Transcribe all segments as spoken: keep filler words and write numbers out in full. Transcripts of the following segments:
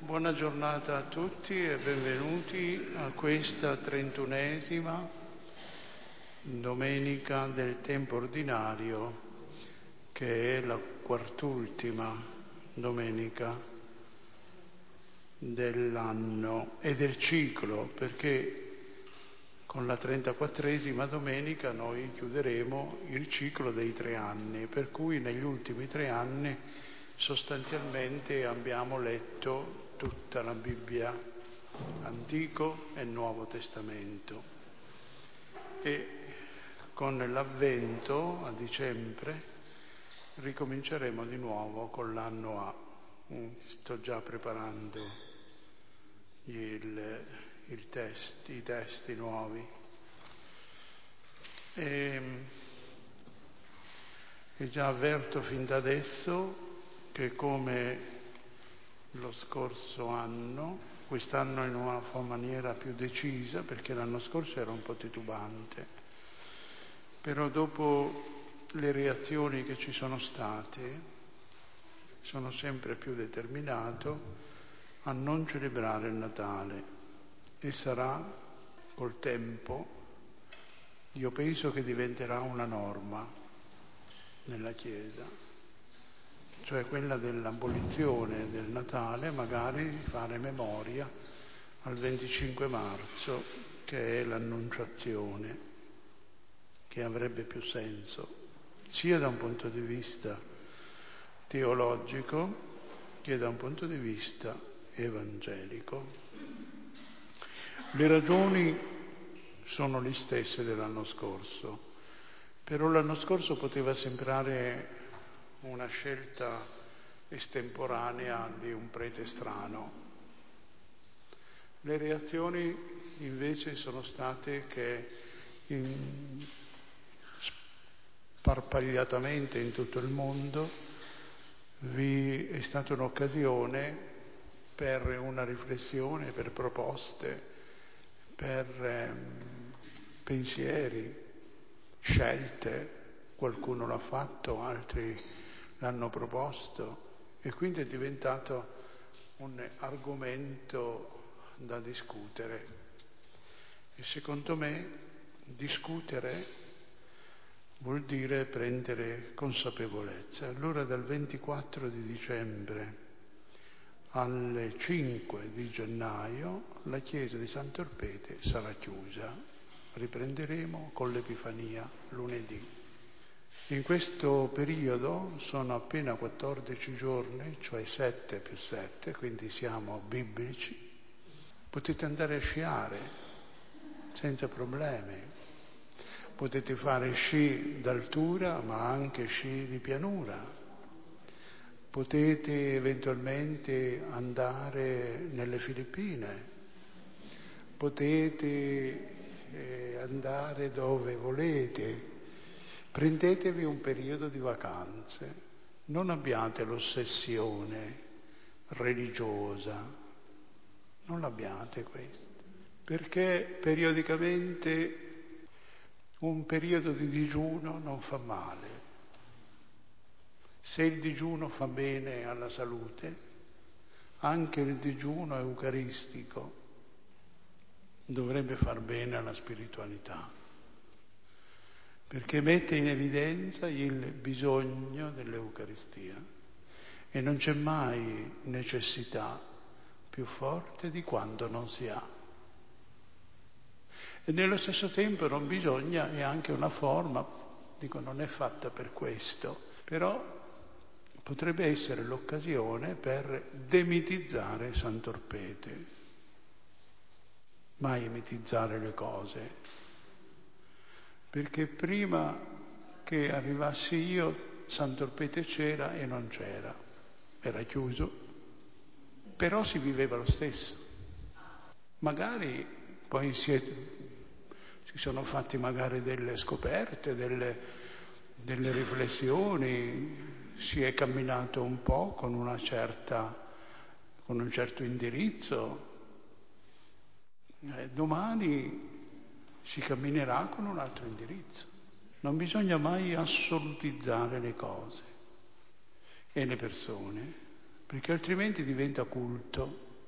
Buona giornata a tutti e benvenuti a questa trentunesima domenica del tempo ordinario, che è la quartultima domenica dell'anno e del ciclo, perché con la trentaquattresima domenica noi chiuderemo il ciclo dei tre anni, per cui negli ultimi tre anni sostanzialmente abbiamo letto tutta la Bibbia, Antico e Nuovo Testamento. E con l'Avvento, a dicembre, ricominceremo di nuovo con l'anno A. Sto già preparando il, il test, i testi nuovi. E, e già avverto fin da adesso che come lo scorso anno, quest'anno in una maniera più decisa, perché l'anno scorso era un po' titubante, però dopo le reazioni che ci sono state sono sempre più determinato a non celebrare il Natale, e sarà col tempo, io penso che diventerà una norma nella Chiesa, cioè quella dell'abolizione del Natale, magari fare memoria al venticinque marzo, che è l'Annunciazione, che avrebbe più senso, sia da un punto di vista teologico che da un punto di vista evangelico. Le ragioni sono le stesse dell'anno scorso, però l'anno scorso poteva sembrare una scelta estemporanea di un prete strano. Le reazioni invece sono state che in, sparpagliatamente in tutto il mondo vi è stata un'occasione per una riflessione, per proposte, per ehm, pensieri, scelte. Qualcuno l'ha fatto, altri l'hanno proposto, e quindi è diventato un argomento da discutere. E secondo me discutere vuol dire prendere consapevolezza. Allora dal ventiquattro di dicembre alle cinque di gennaio la chiesa di Sant'Orpete sarà chiusa. Riprenderemo con l'Epifania lunedì. In questo periodo sono appena quattordici giorni, cioè sette più sette, quindi siamo biblici. Potete andare a sciare senza problemi. Potete fare sci d'altura, ma anche sci di pianura. Potete eventualmente andare nelle Filippine. Potete eh, andare dove volete. Prendetevi un periodo di vacanze, non abbiate l'ossessione religiosa, non l'abbiate questo, perché periodicamente un periodo di digiuno non fa male. Se il digiuno fa bene alla salute, anche il digiuno eucaristico dovrebbe far bene alla spiritualità, perché mette in evidenza il bisogno dell'Eucaristia, e non c'è mai necessità più forte di quando non si ha. E nello stesso tempo non bisogna, è anche una forma, dico non è fatta per questo, però potrebbe essere l'occasione per demitizzare Sant'Orpete, mai mitizzare le cose. Perché prima che arrivassi io, Sant'Orpete c'era e non c'era, era chiuso, però si viveva lo stesso. Magari poi si, è, si sono fatti magari delle scoperte, delle, delle riflessioni, si è camminato un po' con una certa, con un certo indirizzo. Eh, domani si camminerà con un altro indirizzo. Non bisogna mai assolutizzare le cose e le persone, perché altrimenti diventa culto.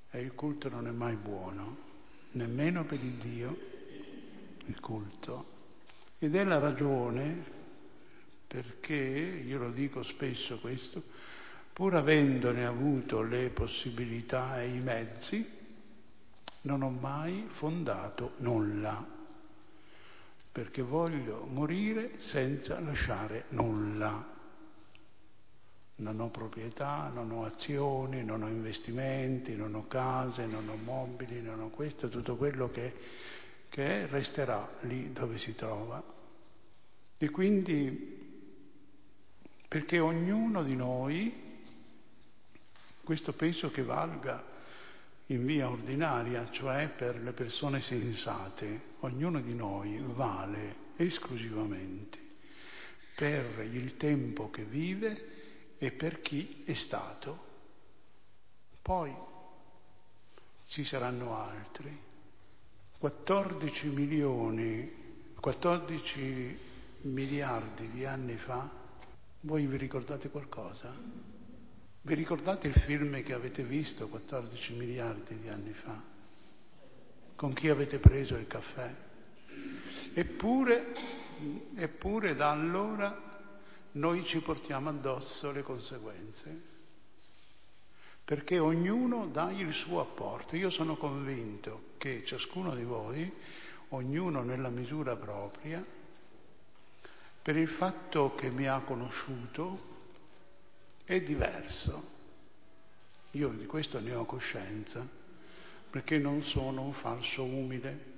E il culto non è mai buono, nemmeno per il Dio, il culto. Ed è la ragione perché, io lo dico spesso questo, pur avendone avuto le possibilità e i mezzi, non ho mai fondato nulla, perché voglio morire senza lasciare nulla. Non ho proprietà, non ho azioni, non ho investimenti, non ho case, non ho mobili, non ho questo, tutto quello che, che è, resterà lì dove si trova. E quindi, perché ognuno di noi, questo penso che valga in via ordinaria, cioè per le persone sensate, ognuno di noi vale esclusivamente per il tempo che vive e per chi è stato. Poi ci saranno altri. quattordici milioni, quattordici miliardi di anni fa, voi vi ricordate qualcosa? Vi ricordate il film che avete visto quattordici miliardi di anni fa? Con chi avete preso il caffè? Eppure, eppure da allora noi ci portiamo addosso le conseguenze, perché ognuno dà il suo apporto. Io sono convinto che ciascuno di voi, ognuno nella misura propria, per il fatto che mi ha conosciuto, è diverso. Io di questo ne ho coscienza, perché non sono un falso umile.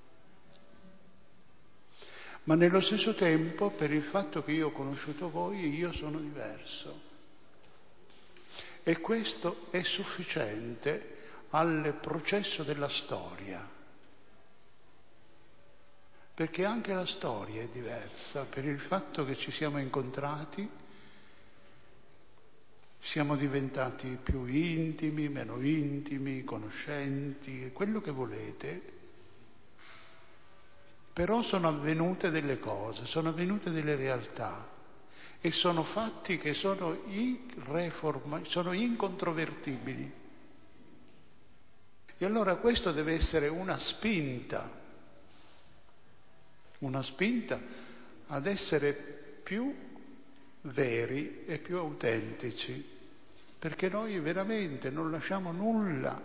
Ma nello stesso tempo, per il fatto che io ho conosciuto voi, io sono diverso. E questo è sufficiente al processo della storia. Perché anche la storia è diversa, per il fatto che ci siamo incontrati, siamo diventati più intimi, meno intimi, conoscenti, quello che volete. Però sono avvenute delle cose, sono avvenute delle realtà e sono fatti che sono, irreforma, sono incontrovertibili. E allora questo deve essere una spinta, una spinta ad essere più veri e più autentici, perché noi veramente non lasciamo nulla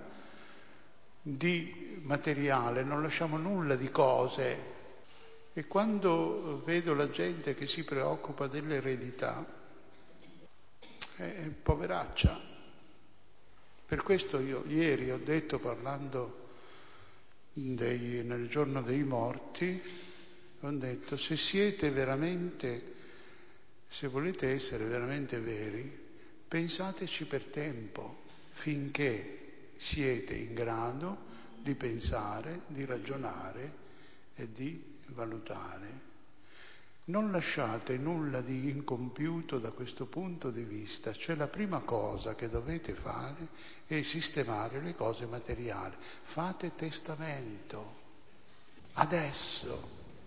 di materiale, non lasciamo nulla di cose. E quando vedo la gente che si preoccupa dell'eredità, è poveraccia. Per questo io ieri ho detto, parlando dei, nel giorno dei morti, ho detto, se siete veramente, se volete essere veramente veri, pensateci per tempo, finché siete in grado di pensare, di ragionare e di valutare. Non lasciate nulla di incompiuto da questo punto di vista, cioè la prima cosa che dovete fare è sistemare le cose materiali. Fate testamento, adesso,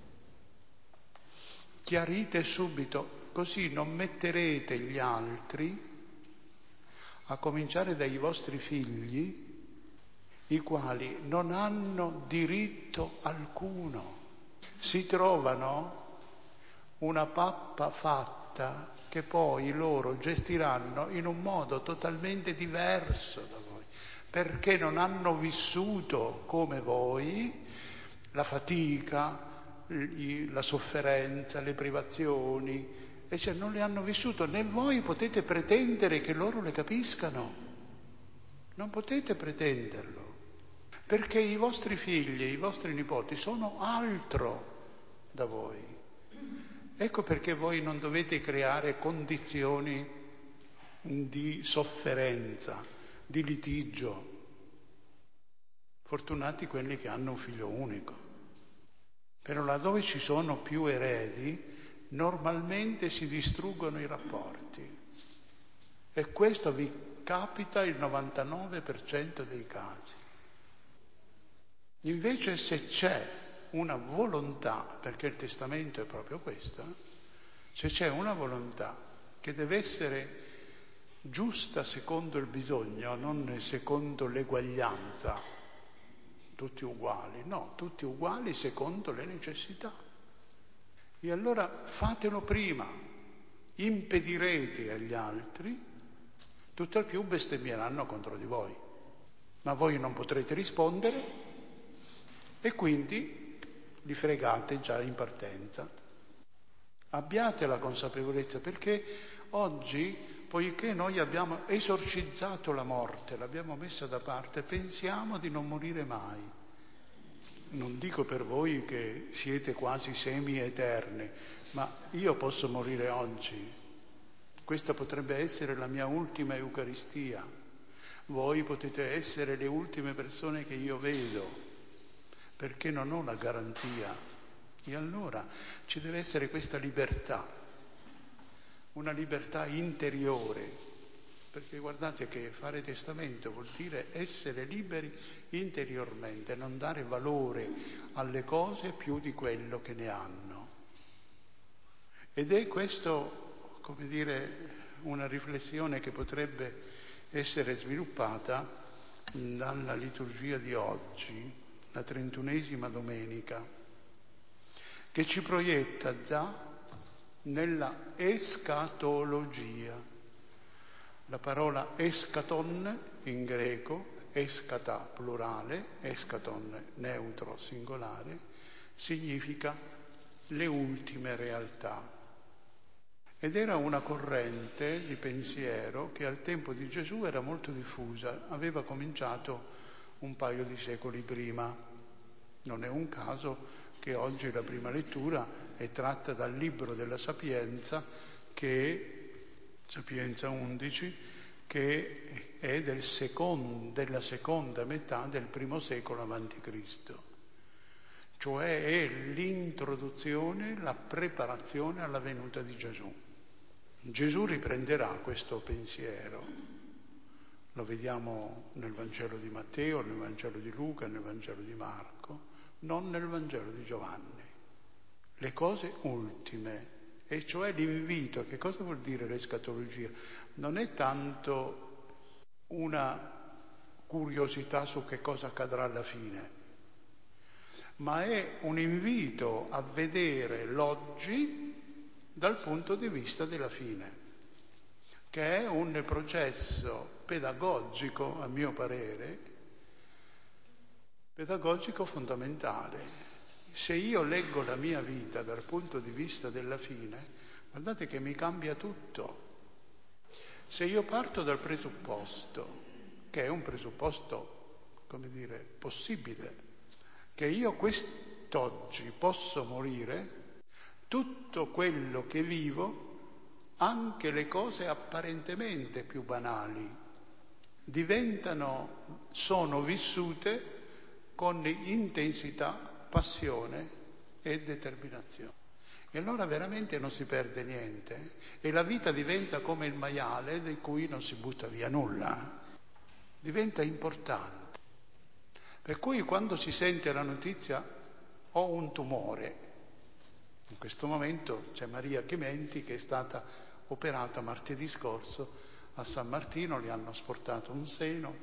chiarite subito, così non metterete gli altri, a cominciare dai vostri figli, i quali non hanno diritto alcuno. Si trovano una pappa fatta che poi loro gestiranno in un modo totalmente diverso da voi, perché non hanno vissuto come voi la fatica, la sofferenza, le privazioni, e cioè non le hanno vissuto, né voi potete pretendere che loro le capiscano, non potete pretenderlo. Perché i vostri figli e i vostri nipoti sono altro da voi. Ecco perché voi non dovete creare condizioni di sofferenza, di litigio. Fortunati quelli che hanno un figlio unico. Però laddove ci sono più eredi, normalmente si distruggono i rapporti. E questo vi capita il novantanove per cento dei casi. Invece se c'è una volontà, perché il testamento è proprio questo, se c'è una volontà che deve essere giusta secondo il bisogno, non secondo l'eguaglianza, tutti uguali, no, tutti uguali secondo le necessità. E allora fatelo prima, impedirete agli altri, tutt'al più bestemmieranno contro di voi, ma voi non potrete rispondere e quindi li fregate già in partenza. Abbiate la consapevolezza, perché oggi, poiché noi abbiamo esorcizzato la morte, l'abbiamo messa da parte, pensiamo di non morire mai. Non dico per voi che siete quasi semi-eterni, ma io posso morire oggi. Questa potrebbe essere la mia ultima Eucaristia. Voi potete essere le ultime persone che io vedo, perché non ho la garanzia. E allora ci deve essere questa libertà, una libertà interiore, perché guardate che fare testamento vuol dire essere liberi interiormente, non dare valore alle cose più di quello che ne hanno. Ed è questo, come dire, una riflessione che potrebbe essere sviluppata dalla liturgia di oggi, la trentunesima domenica, che ci proietta già nella escatologia. La parola eschaton in greco, eschata plurale, eschaton neutro singolare, significa le ultime realtà. Ed era una corrente di pensiero che al tempo di Gesù era molto diffusa, aveva cominciato un paio di secoli prima. Non è un caso che oggi la prima lettura è tratta dal libro della Sapienza, che Sapienza undici, che è del secondo, della seconda metà del primo secolo avanti Cristo. Cioè è l'introduzione, la preparazione alla venuta di Gesù. Gesù riprenderà questo pensiero. Lo vediamo nel Vangelo di Matteo, nel Vangelo di Luca, nel Vangelo di Marco, non nel Vangelo di Giovanni. Le cose ultime, e cioè l'invito. Che cosa vuol dire l'escatologia? Non è tanto una curiosità su che cosa accadrà alla fine, ma è un invito a vedere l'oggi dal punto di vista della fine, che è un processo pedagogico, a mio parere, pedagogico fondamentale. Se io leggo la mia vita dal punto di vista della fine, guardate che mi cambia tutto. Se io parto dal presupposto, che è un presupposto, come dire, possibile, che io quest'oggi posso morire, tutto quello che vivo, anche le cose apparentemente più banali, diventano, sono vissute con intensità, passione e determinazione. E allora veramente non si perde niente e la vita diventa come il maiale di cui non si butta via nulla, diventa importante. Per cui quando si sente la notizia ho un tumore, in questo momento c'è Maria Chimenti che è stata operata martedì scorso a San Martino, le hanno asportato un seno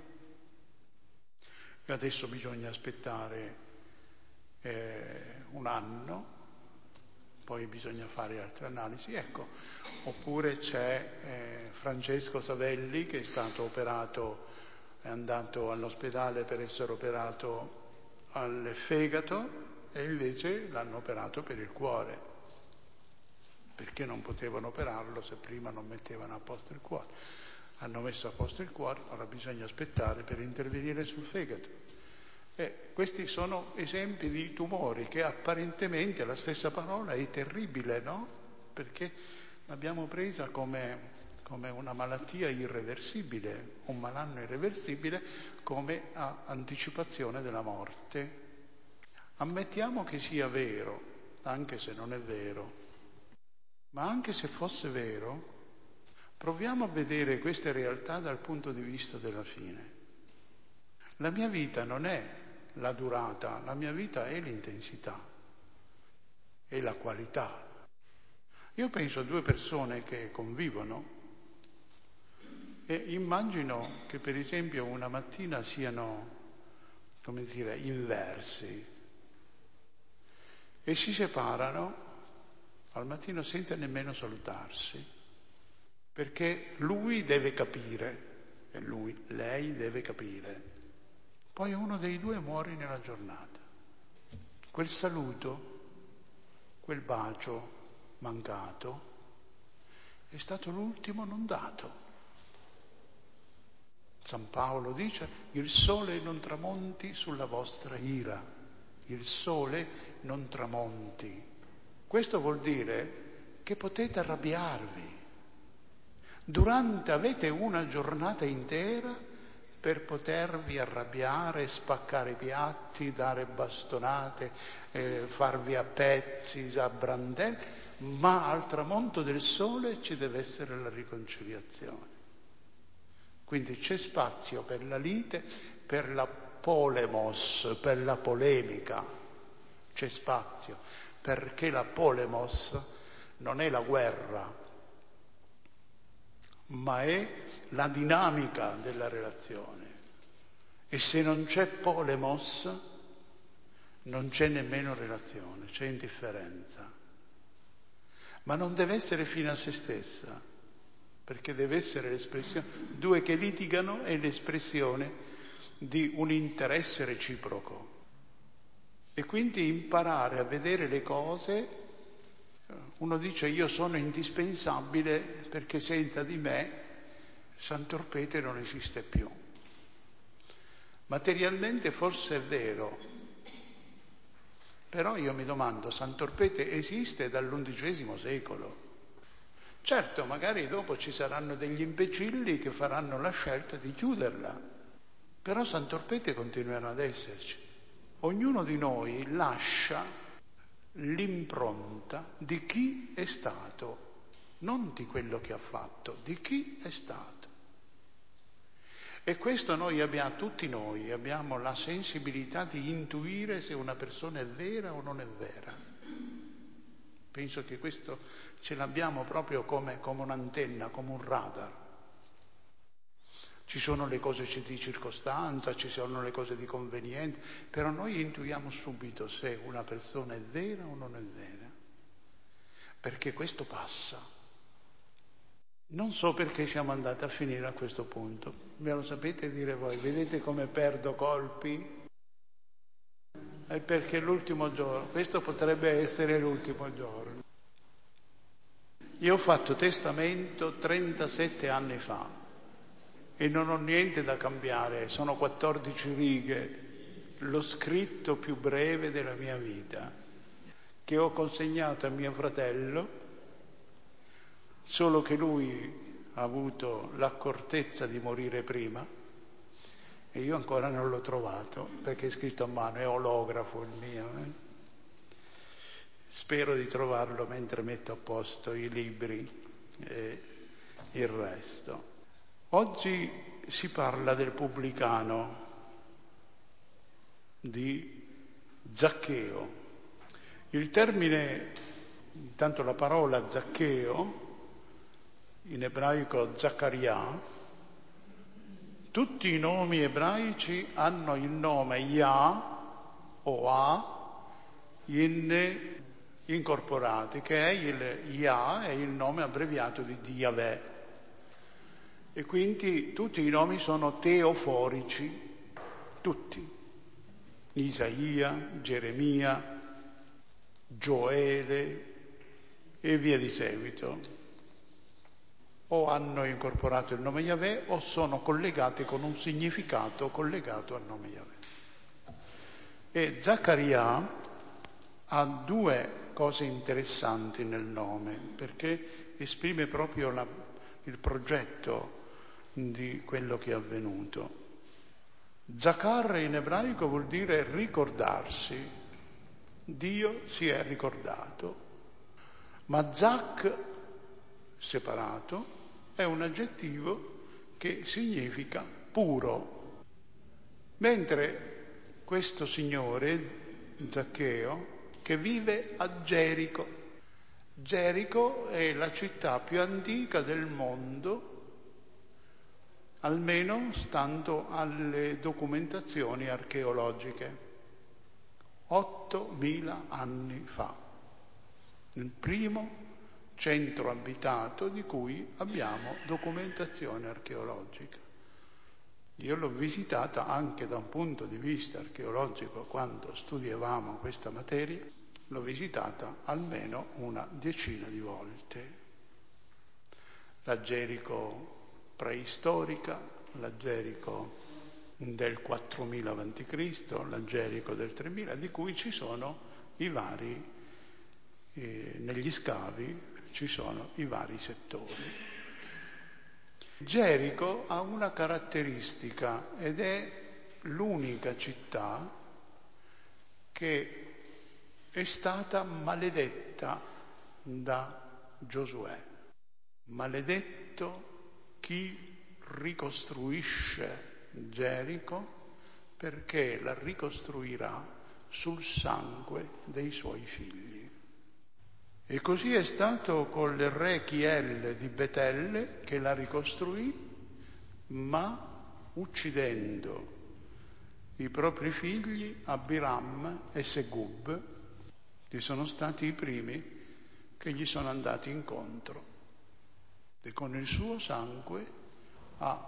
e adesso bisogna aspettare eh, un anno, poi bisogna fare altre analisi, ecco. Oppure c'è eh, Francesco Savelli che è stato operato, è andato all'ospedale per essere operato al fegato e invece l'hanno operato per il cuore, perché non potevano operarlo se prima non mettevano a posto il cuore. Hanno messo a posto il cuore, ora bisogna aspettare per intervenire sul fegato. Eh, questi sono esempi di tumori che apparentemente la stessa parola è terribile, no? Perché l'abbiamo presa come, come una malattia irreversibile, un malanno irreversibile, come a anticipazione della morte. Ammettiamo che sia vero, anche se non è vero, ma anche se fosse vero, proviamo a vedere queste realtà dal punto di vista della fine. La mia vita non è la durata, la mia vita è l'intensità, è la qualità. Io penso a due persone che convivono E immagino che per esempio una mattina siano, come dire, inversi e si separano al mattino senza nemmeno salutarsi, perché lui deve capire, e lui, lei deve capire. Poi uno dei due muore nella giornata. Quel saluto, quel bacio mancato, è stato l'ultimo non dato. San Paolo dice: il sole non tramonti sulla vostra ira, il sole non tramonti. Questo vuol dire che potete arrabbiarvi. Durante avete una giornata intera per potervi arrabbiare, spaccare i piatti, dare bastonate, eh, farvi a pezzi, a brandelli, ma al tramonto del sole ci deve essere la riconciliazione. Quindi c'è spazio per la lite, per la polemos, per la polemica. C'è spazio, perché la polemos non è la guerra, ma è la dinamica della relazione. E se non c'è polemos, non c'è nemmeno relazione, c'è indifferenza. Ma non deve essere fine a se stessa, perché deve essere l'espressione, due che litigano è l'espressione di un interesse reciproco. E quindi imparare a vedere le cose, uno dice io sono indispensabile perché senza di me Sant'Orpete non esiste più. Materialmente forse è vero, però io mi domando, Sant'Orpete esiste dall'undicesimo secolo. Certo, magari dopo ci saranno degli imbecilli che faranno la scelta di chiuderla, però Sant'Orpete continuerà ad esserci. Ognuno di noi lascia l'impronta di chi è stato, non di quello che ha fatto, di chi è stato. E questo noi abbiamo, tutti noi, abbiamo la sensibilità di intuire se una persona è vera o non è vera. Penso che questo ce l'abbiamo proprio come, come un'antenna, come un radar. Ci sono le cose di circostanza, ci sono le cose di convenienza, però noi intuiamo subito se una persona è vera o non è vera, perché questo passa. Non so perché siamo andati a finire a questo punto, me lo sapete dire voi, vedete come perdo colpi? È perché l'ultimo giorno, questo potrebbe essere l'ultimo giorno. Io ho fatto testamento trentasette anni fa. E non ho niente da cambiare, sono quattordici righe, lo scritto più breve della mia vita, che ho consegnato a mio fratello, solo che lui ha avuto l'accortezza di morire prima e io ancora non l'ho trovato, perché è scritto a mano, è olografo il mio. Eh? Spero di trovarlo mentre metto a posto i libri e il resto. Oggi si parla del pubblicano, di Zaccheo. Il termine, intanto la parola Zaccheo, in ebraico Zaccaria, tutti i nomi ebraici hanno il nome Yah o A in incorporati, che è il Yah, è il nome abbreviato di Yahweh. E quindi tutti i nomi sono teoforici, tutti. Isaia, Geremia, Gioele e via di seguito. O hanno incorporato il nome Yahweh o sono collegati con un significato collegato al nome Yahweh. E Zaccaria ha due cose interessanti nel nome, perché esprime proprio la, il progetto di quello che è avvenuto. Zakar in ebraico vuol dire ricordarsi. Dio si è ricordato. Ma Zak, separato, è un aggettivo che significa puro. Mentre questo signore, Zaccheo, che vive a Gerico. Gerico è la città più antica del mondo, almeno stando alle documentazioni archeologiche. ottomila anni fa, il primo centro abitato di cui abbiamo documentazione archeologica. Io l'ho visitata anche da un punto di vista archeologico quando studiavamo questa materia, l'ho visitata almeno una decina di volte. La Gerico preistorica, la Gerico del quattromila avanti Cristo, la Gerico del tremila, di cui ci sono i vari, eh, negli scavi ci sono i vari settori. Gerico ha una caratteristica ed è l'unica città che è stata maledetta da Giosuè. Maledetto chi ricostruisce Gerico, perché la ricostruirà sul sangue dei suoi figli. E così è stato con il re Chiel di Betel, che la ricostruì, ma uccidendo i propri figli Abiram e Segub, che sono stati i primi che gli sono andati incontro, e con il suo sangue ha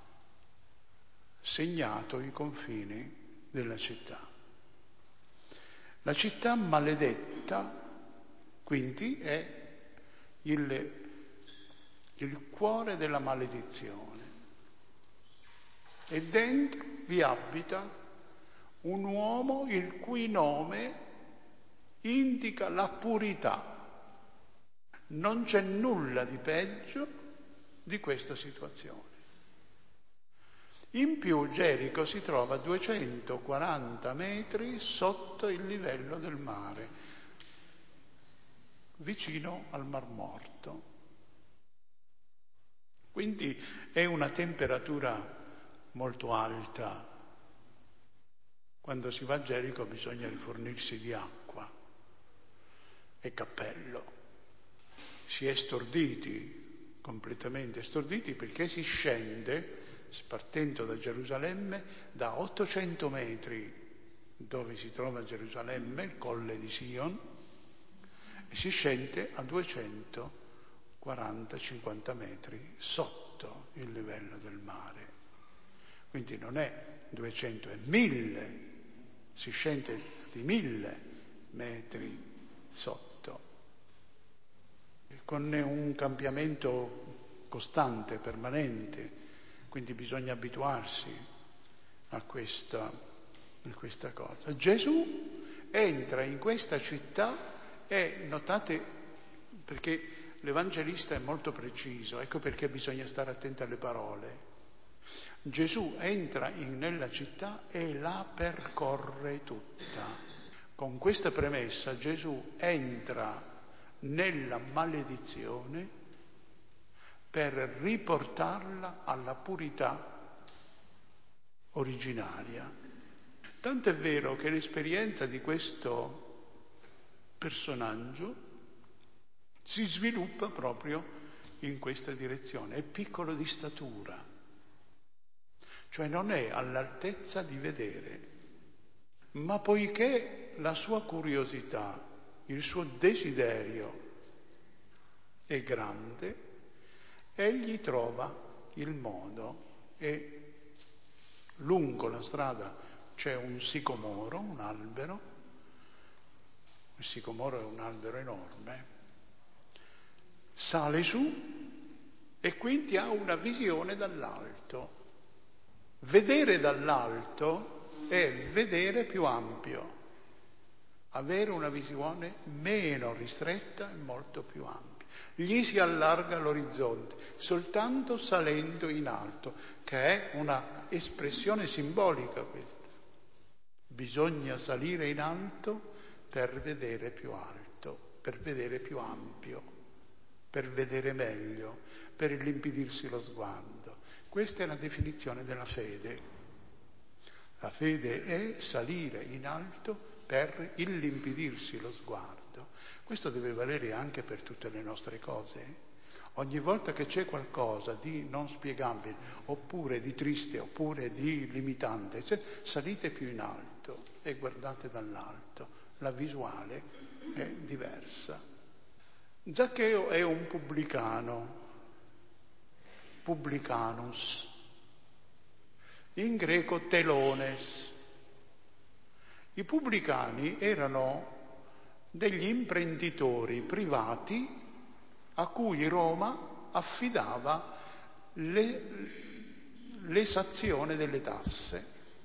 segnato i confini della città. La città maledetta, quindi, è il, il cuore della maledizione. E dentro vi abita un uomo il cui nome indica la purità. Non c'è nulla di peggio di questa situazione. In più Gerico si trova a duecentoquaranta metri sotto il livello del mare, vicino al Mar Morto. Quindi è una temperatura molto alta. Quando si va a Gerico bisogna rifornirsi di acqua e cappello. Si è storditi, completamente storditi, perché si scende, partendo da Gerusalemme, da ottocento metri dove si trova Gerusalemme, il colle di Sion, e si scende a duecentoquaranta cinquanta metri sotto il livello del mare. Quindi non è duecento, è mille, si scende di mille metri sotto, con un cambiamento costante, permanente, quindi bisogna abituarsi a questa, a questa cosa. Gesù entra in questa città e, notate, perché l'Evangelista è molto preciso, ecco perché bisogna stare attenti alle parole. Gesù entra in, nella città e la percorre tutta. Con questa premessa Gesù entra nella maledizione per riportarla alla purità originaria. Tanto è vero che l'esperienza di questo personaggio si sviluppa proprio in questa direzione. È piccolo di statura, cioè non è all'altezza di vedere, ma poiché la sua curiosità, il suo desiderio è grande, egli trova il modo e lungo la strada c'è un sicomoro, un albero, il sicomoro è un albero enorme, sale su e quindi ha una visione dall'alto. Vedere dall'alto è vedere più ampio, avere una visione meno ristretta e molto più ampia. Gli si allarga l'orizzonte soltanto salendo in alto, che è una espressione simbolica questa. Bisogna salire in alto per vedere più alto, per vedere più ampio, per vedere meglio, per illimpidirsi lo sguardo. Questa è la definizione della fede. La fede è salire in alto per illimpidirsi lo sguardo. Questo deve valere anche per tutte le nostre cose. Ogni volta che c'è qualcosa di non spiegabile, oppure di triste, oppure di limitante, salite più in alto e guardate dall'alto. La visuale è diversa. Zaccheo è un pubblicano, publicanus, in greco telones. I pubblicani erano degli imprenditori privati a cui Roma affidava le, l'esazione delle tasse.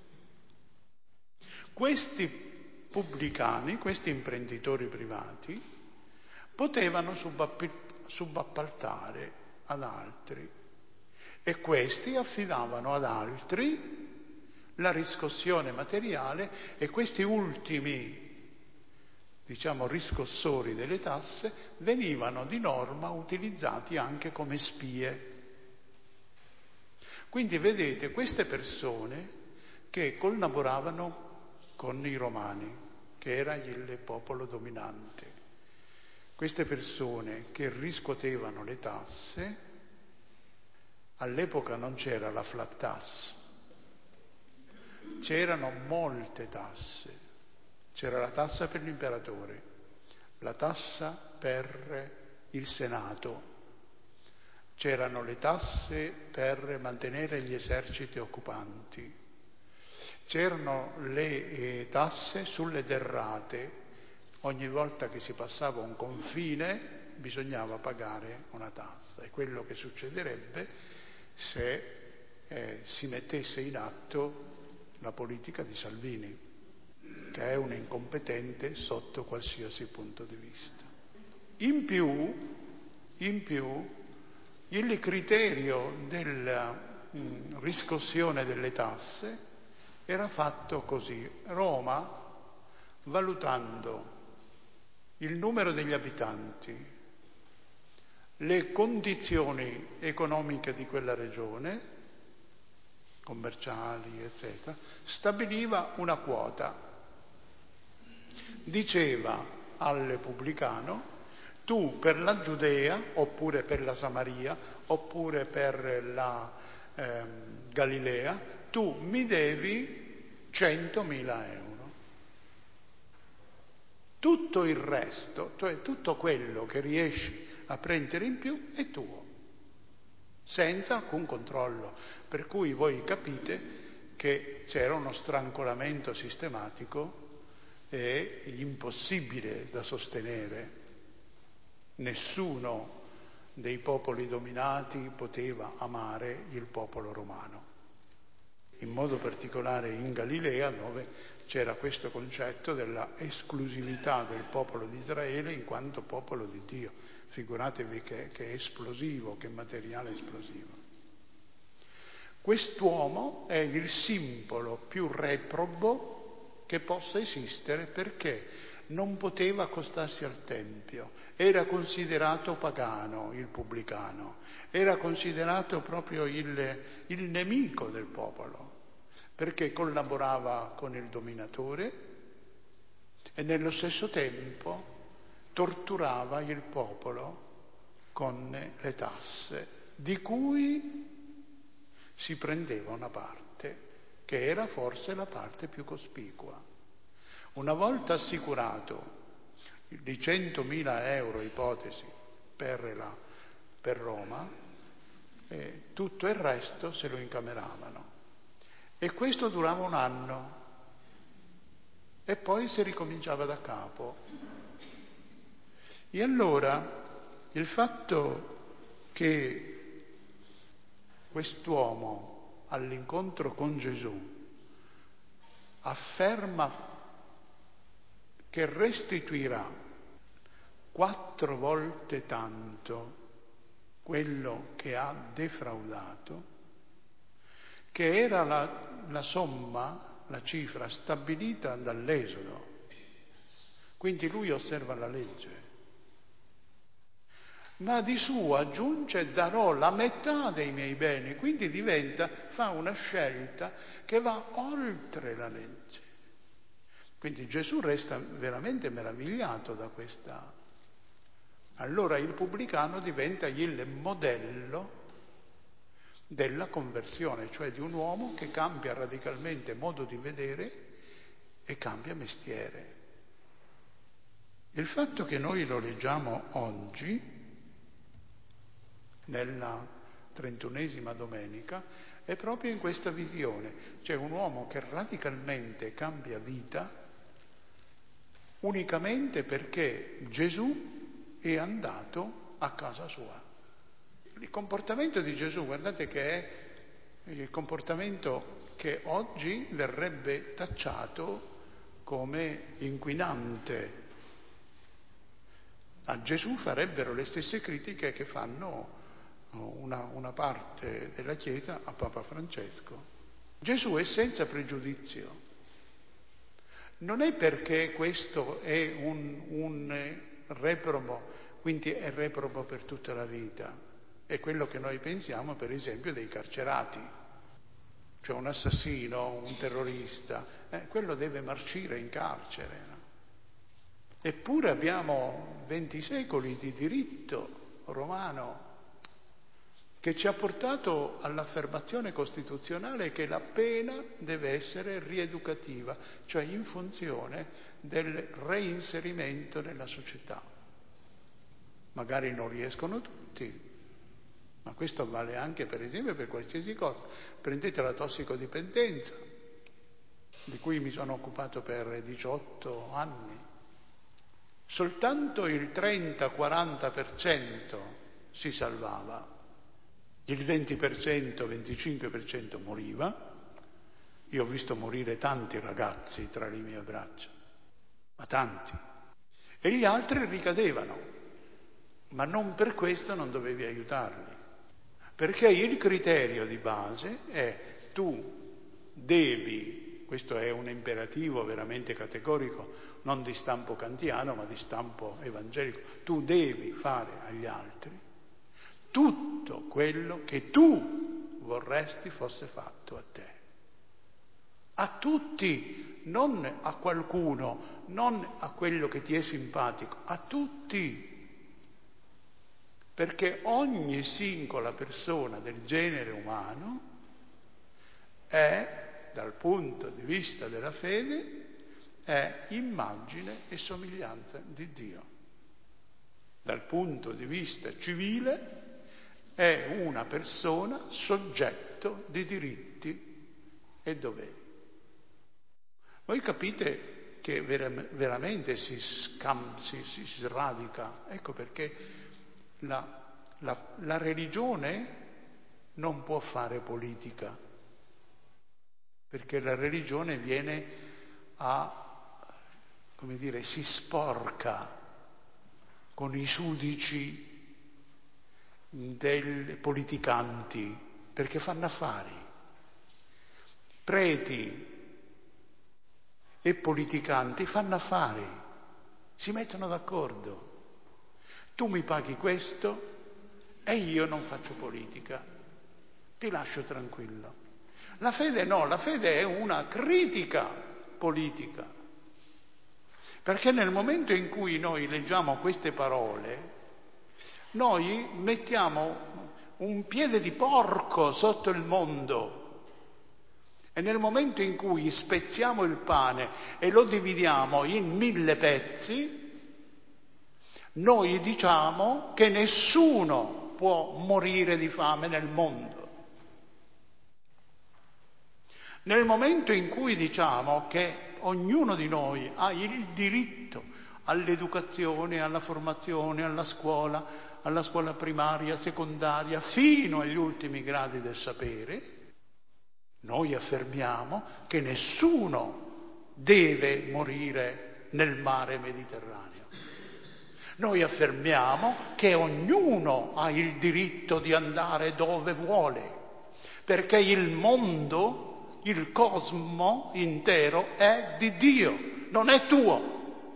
Questi pubblicani, questi imprenditori privati, potevano subappaltare ad altri e questi affidavano ad altri la riscossione materiale e questi ultimi, diciamo, riscossori delle tasse venivano di norma utilizzati anche come spie. Quindi vedete queste persone che collaboravano con i romani, che era il popolo dominante. Queste persone che riscuotevano le tasse, all'epoca non c'era la flat tax, c'erano molte tasse. C'era la tassa per l'imperatore, la tassa per il Senato, c'erano le tasse per mantenere gli eserciti occupanti, c'erano le eh, tasse sulle derrate. Ogni volta che si passava un confine bisognava pagare una tassa. È quello che succederebbe se eh, si mettesse in atto la politica di Salvini, che è un incompetente sotto qualsiasi punto di vista. In più, in più il criterio della mh, riscossione delle tasse era fatto così. Roma, valutando il numero degli abitanti, le condizioni economiche di quella regione, commerciali, eccetera, stabiliva una quota. Diceva al pubblicano: tu per la Giudea, oppure per la Samaria, oppure per la eh, Galilea, tu mi devi centomila euro. Tutto il resto, cioè tutto quello che riesci a prendere in più, è tuo, senza alcun controllo. Per cui voi capite che c'era uno strancolamento sistematico e impossibile da sostenere. Nessuno dei popoli dominati poteva amare il popolo romano, in modo particolare in Galilea, dove c'era questo concetto della esclusività del popolo di Israele in quanto popolo di Dio. Figuratevi che, che è esplosivo, che materiale esplosivo. Quest'uomo è il simbolo più reprobo che possa esistere, perché non poteva accostarsi al Tempio, era considerato pagano il pubblicano, era considerato proprio il, il nemico del popolo, perché collaborava con il dominatore e nello stesso tempo torturava il popolo con le tasse, di cui si prendeva una parte, che era forse la parte più cospicua. Una volta assicurato di centomila euro, ipotesi, per, la, per Roma, eh, tutto il resto se lo incameravano. E questo durava un anno e poi si ricominciava da capo. E allora il fatto che quest'uomo all'incontro con Gesù afferma che restituirà quattro volte tanto quello che ha defraudato, che era la, la somma, la cifra stabilita dall'Esodo. Quindi lui osserva la legge. Ma di suo aggiunge: darò la metà dei miei beni. Quindi diventa, fa una scelta che va oltre la legge. Quindi Gesù resta veramente meravigliato da questa, Allora il pubblicano diventa il modello della conversione, cioè di un uomo che cambia radicalmente modo di vedere e cambia mestiere. Il fatto che noi lo leggiamo oggi, nella trentunesima domenica, è proprio in questa visione. C'è un uomo che radicalmente cambia vita unicamente perché Gesù è andato a casa sua. Il comportamento di Gesù, guardate che è il comportamento che oggi verrebbe tacciato come inquinante. A Gesù farebbero le stesse critiche che fanno una, una parte della Chiesa a Papa Francesco. Gesù è senza pregiudizio. Non è perché questo è un, un reprobo, quindi è reprobo per tutta la vita. È quello che noi pensiamo, per esempio, dei carcerati. Cioè un assassino, un terrorista, eh, quello deve marcire in carcere. No? Eppure abbiamo venti secoli di diritto romano che ci ha portato all'affermazione costituzionale che la pena deve essere rieducativa, cioè in funzione del reinserimento nella società. Magari non riescono tutti, ma questo vale anche per esempio per qualsiasi cosa. Prendete la tossicodipendenza, di cui mi sono occupato per diciotto anni. Soltanto il trenta quaranta per cento si salvava. Il venti per cento, venticinque per cento moriva. Io ho visto morire tanti ragazzi tra le mie braccia, ma tanti. E gli altri ricadevano, ma non per questo non dovevi aiutarli. Perché il criterio di base è tu devi, questo è un imperativo veramente categorico, non di stampo kantiano, ma di stampo evangelico, tu devi fare agli altri tutto quello che tu vorresti fosse fatto a te. A tutti, non a qualcuno, non a quello che ti è simpatico, a tutti. Perché ogni singola persona del genere umano è, dal punto di vista della fede, è immagine e somiglianza di Dio. Dal punto di vista civile è una persona soggetto di diritti e doveri. Voi capite che ver- veramente si, scam- si, si sradica. Ecco perché la, la, la religione non può fare politica, perché la religione viene a, come dire, si sporca con i sudici dei politicanti, perché fanno affari. Preti e politicanti fanno affari, si mettono d'accordo. Tu mi paghi questo e io non faccio politica, ti lascio tranquillo. La fede no, la fede è una critica politica, perché nel momento in cui noi leggiamo queste parole, noi mettiamo un piede di porco sotto il mondo. E nel momento in cui spezziamo il pane e lo dividiamo in mille pezzi, noi diciamo che nessuno può morire di fame nel mondo. Nel momento in cui diciamo che ognuno di noi ha il diritto all'educazione, alla formazione, alla scuola, alla scuola primaria, secondaria, fino agli ultimi gradi del sapere, noi affermiamo che nessuno deve morire nel mare Mediterraneo. Noi affermiamo che ognuno ha il diritto di andare dove vuole, perché il mondo, il cosmo intero è di Dio, non è tuo.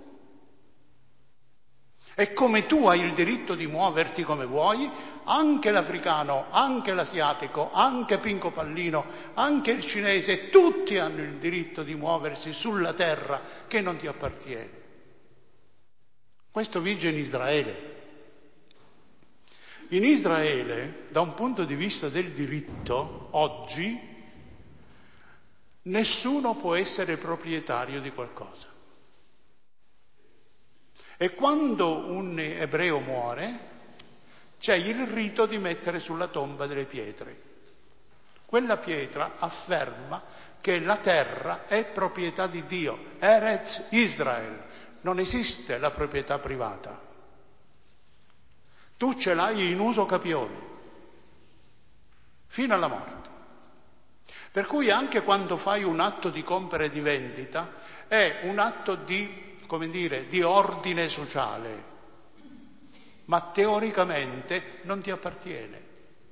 E come tu hai il diritto di muoverti come vuoi, anche l'africano, anche l'asiatico, anche Pinco Pallino, anche il cinese, tutti hanno il diritto di muoversi sulla terra che non ti appartiene. Questo vige in Israele. In Israele, da un punto di vista del diritto, oggi nessuno può essere proprietario di qualcosa. E quando un ebreo muore, c'è il rito di mettere sulla tomba delle pietre. Quella pietra afferma che la terra è proprietà di Dio, Eretz Israel, non esiste la proprietà privata. Tu ce l'hai in uso capione, fino alla morte. Per cui anche quando fai un atto di compra e di vendita, è un atto di, come dire, di ordine sociale, ma teoricamente non ti appartiene.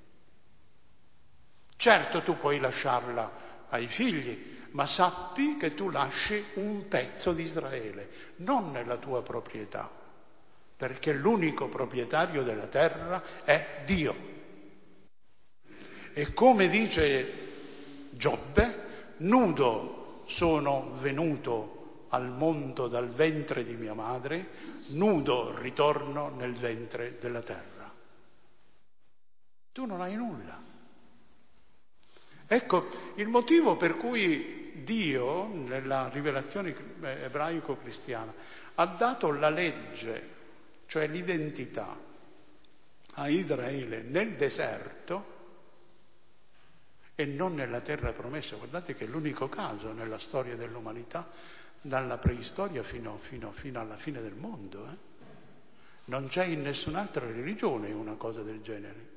Certo, tu puoi lasciarla ai figli, ma sappi che tu lasci un pezzo di Israele, non nella tua proprietà, perché l'unico proprietario della terra è Dio. E come dice Giobbe, nudo sono venuto al mondo dal ventre di mia madre, nudo ritorno nel ventre della terra. Tu non hai nulla. Ecco il motivo per cui Dio, nella rivelazione ebraico-cristiana, ha dato la legge, cioè l'identità, a Israele nel deserto e non nella terra promessa. Guardate che è l'unico caso nella storia dell'umanità, dalla preistoria fino, fino, fino alla fine del mondo. Eh? Non c'è in nessun'altra religione una cosa del genere.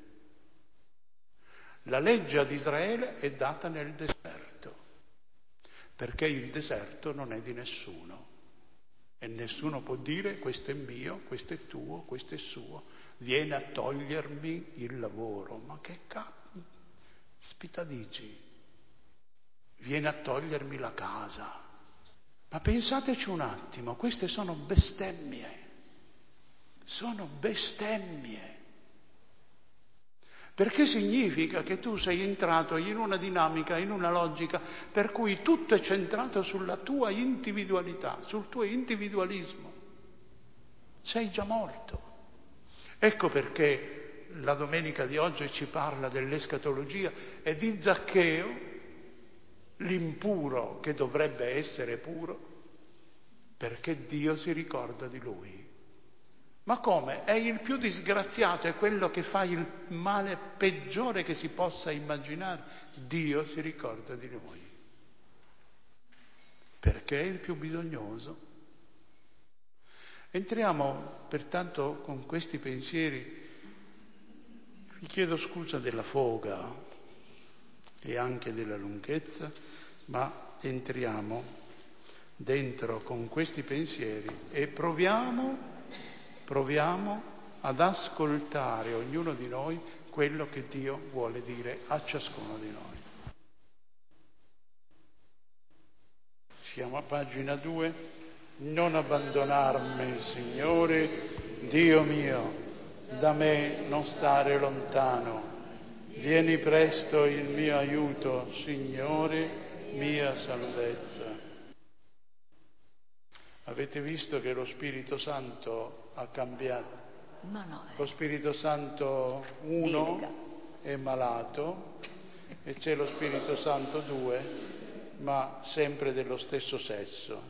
La legge ad Israele è data nel deserto, perché il deserto non è di nessuno e nessuno può dire questo è mio, questo è tuo, questo è suo, viene a togliermi il lavoro. Ma che caspita dici? Viene a togliermi la casa. Ma pensateci un attimo, queste sono bestemmie, sono bestemmie. Perché significa che tu sei entrato in una dinamica, in una logica per cui tutto è centrato sulla tua individualità, sul tuo individualismo. Sei già morto. Ecco perché la domenica di oggi ci parla dell'escatologia e di Zaccheo, l'impuro che dovrebbe essere puro, perché Dio si ricorda di lui. Ma come? È il più disgraziato, è quello che fa il male peggiore che si possa immaginare. Dio si ricorda di noi. Perché è il più bisognoso. Entriamo pertanto con questi pensieri. Vi chiedo scusa della foga e anche della lunghezza, ma entriamo dentro con questi pensieri e proviamo Proviamo ad ascoltare ognuno di noi quello che Dio vuole dire a ciascuno di noi. Siamo a pagina due. Non abbandonarmi, Signore, Dio mio, da me non stare lontano. Vieni presto il mio aiuto, Signore, mia salvezza. Avete visto che lo Spirito Santo ha cambiato? Ma no, eh. Lo Spirito Santo uno è malato e c'è lo Spirito Santo due, ma sempre dello stesso sesso.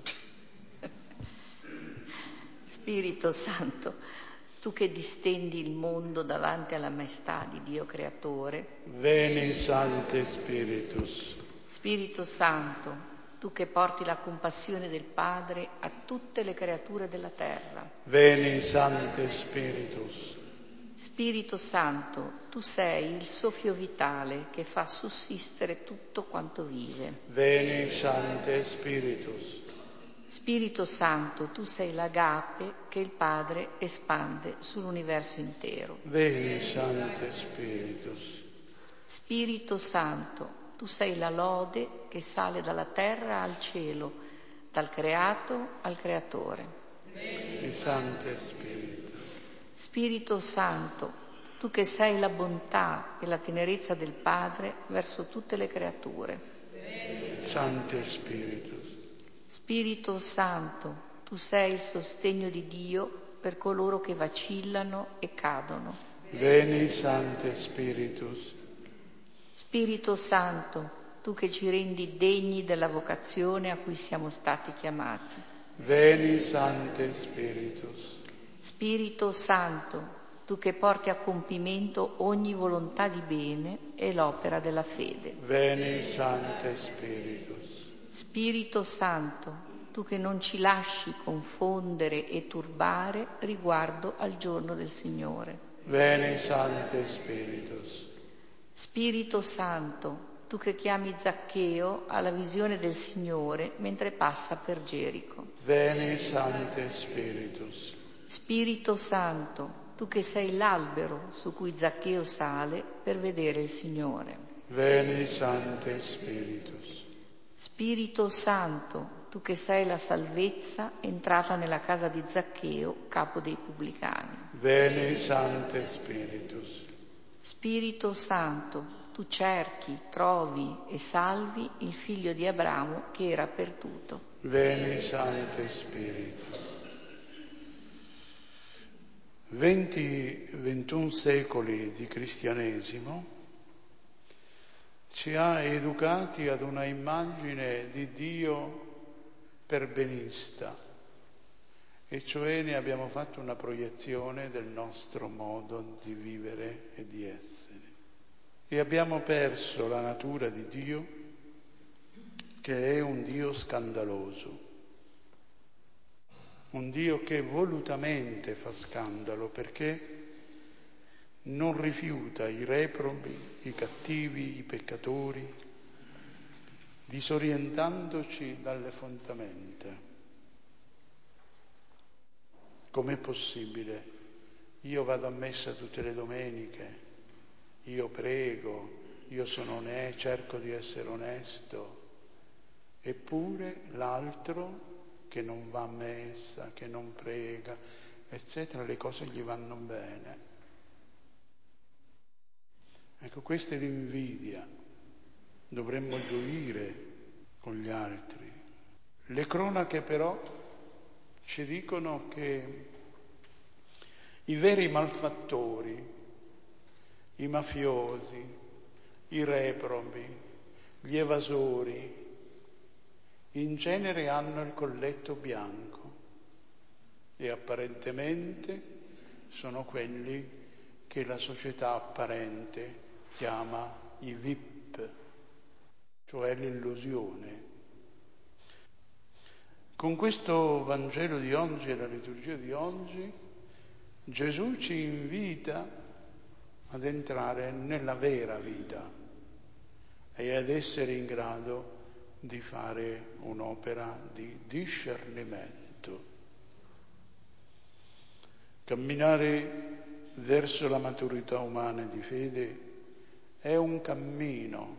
Spirito Santo, tu che distendi il mondo davanti alla maestà di Dio Creatore. Veni Sancte Spiritus. Spirito Santo, tu che porti la compassione del Padre a tutte le creature della terra. Veni Sancte Spiritus. Spirito Santo, tu sei il soffio vitale che fa sussistere tutto quanto vive. Veni Sancte Spiritus. Spirito Santo, tu sei l'agape che il Padre espande sull'universo intero. Veni Sancte Spiritus. Spirito Santo, tu sei la lode che sale dalla terra al cielo, dal creato al creatore. Veni Sancte Spiritus. Spirito Santo, tu che sei la bontà e la tenerezza del Padre verso tutte le creature. Veni Sancte Spiritus. Spirito Santo, tu sei il sostegno di Dio per coloro che vacillano e cadono. Veni Sancte Spiritus. Spirito Santo, tu che ci rendi degni della vocazione a cui siamo stati chiamati. Veni Sancte Spiritus. Spirito Santo, tu che porti a compimento ogni volontà di bene e l'opera della fede. Veni Sancte Spiritus. Spirito Santo, tu che non ci lasci confondere e turbare riguardo al giorno del Signore. Veni Sancte Spiritus. Spirito Santo, tu che chiami Zaccheo alla visione del Signore mentre passa per Gerico. Veni Sancte Spiritus. Spirito Santo, tu che sei l'albero su cui Zaccheo sale per vedere il Signore. Veni Sancte Spiritus. Spirito Santo, tu che sei la salvezza entrata nella casa di Zaccheo, capo dei pubblicani. Veni Sancte Spiritus. Spirito Santo, tu cerchi, trovi e salvi il figlio di Abramo che era perduto. Veni Sancte Spiritus. venti ventuno secoli di cristianesimo ci ha educati ad una immagine di Dio perbenista, e cioè ne abbiamo fatto una proiezione del nostro modo di vivere e di essere. E abbiamo perso la natura di Dio, che è un Dio scandaloso, un Dio che volutamente fa scandalo perché non rifiuta i reprobi, i cattivi, i peccatori, disorientandoci dalle fondamenta. Com'è possibile? Io vado a messa tutte le domeniche, io prego, io sono onesto, cerco di essere onesto, eppure l'altro che non va a messa, che non prega, eccetera, le cose gli vanno bene. Ecco, questa è l'invidia. Dovremmo gioire con gli altri. Le cronache però ci dicono che i veri malfattori, i mafiosi, i reprobi, gli evasori, in genere hanno il colletto bianco e apparentemente sono quelli che la società apparente chiama i V I P, cioè l'illusione. Con questo Vangelo di oggi e la liturgia di oggi, Gesù ci invita ad entrare nella vera vita e ad essere in grado di fare un'opera di discernimento. Camminare verso la maturità umana e di fede è un cammino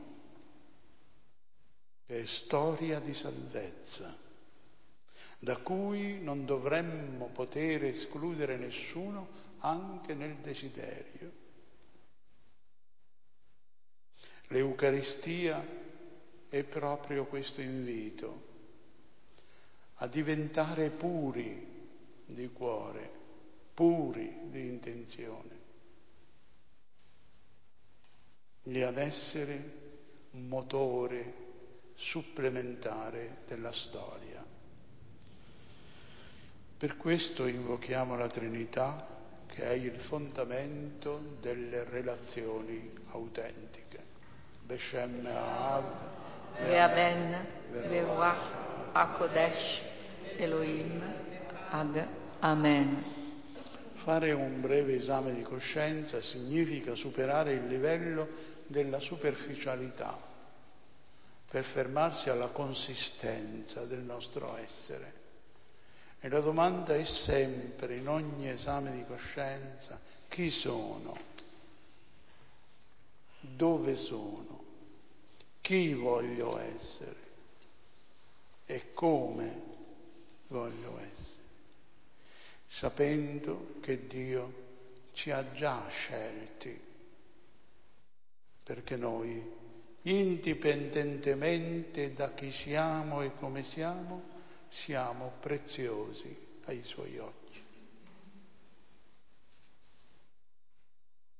che è storia di salvezza, da cui non dovremmo poter escludere nessuno anche nel desiderio. L'Eucaristia è proprio questo invito a diventare puri di cuore, puri di intenzione, e ad essere un motore supplementare della storia. Per questo invochiamo la Trinità, che è il fondamento delle relazioni autentiche. Beshem Av, Ve'aben, ve'ruach, hakodesh, Elohim, ad Amen. Fare un breve esame di coscienza significa superare il livello della superficialità per fermarsi alla consistenza del nostro essere. E la domanda è sempre, in ogni esame di coscienza, chi sono? Dove sono? Chi voglio essere? E come voglio essere? Sapendo che Dio ci ha già scelti, perché noi, indipendentemente da chi siamo e come siamo, siamo preziosi ai Suoi occhi.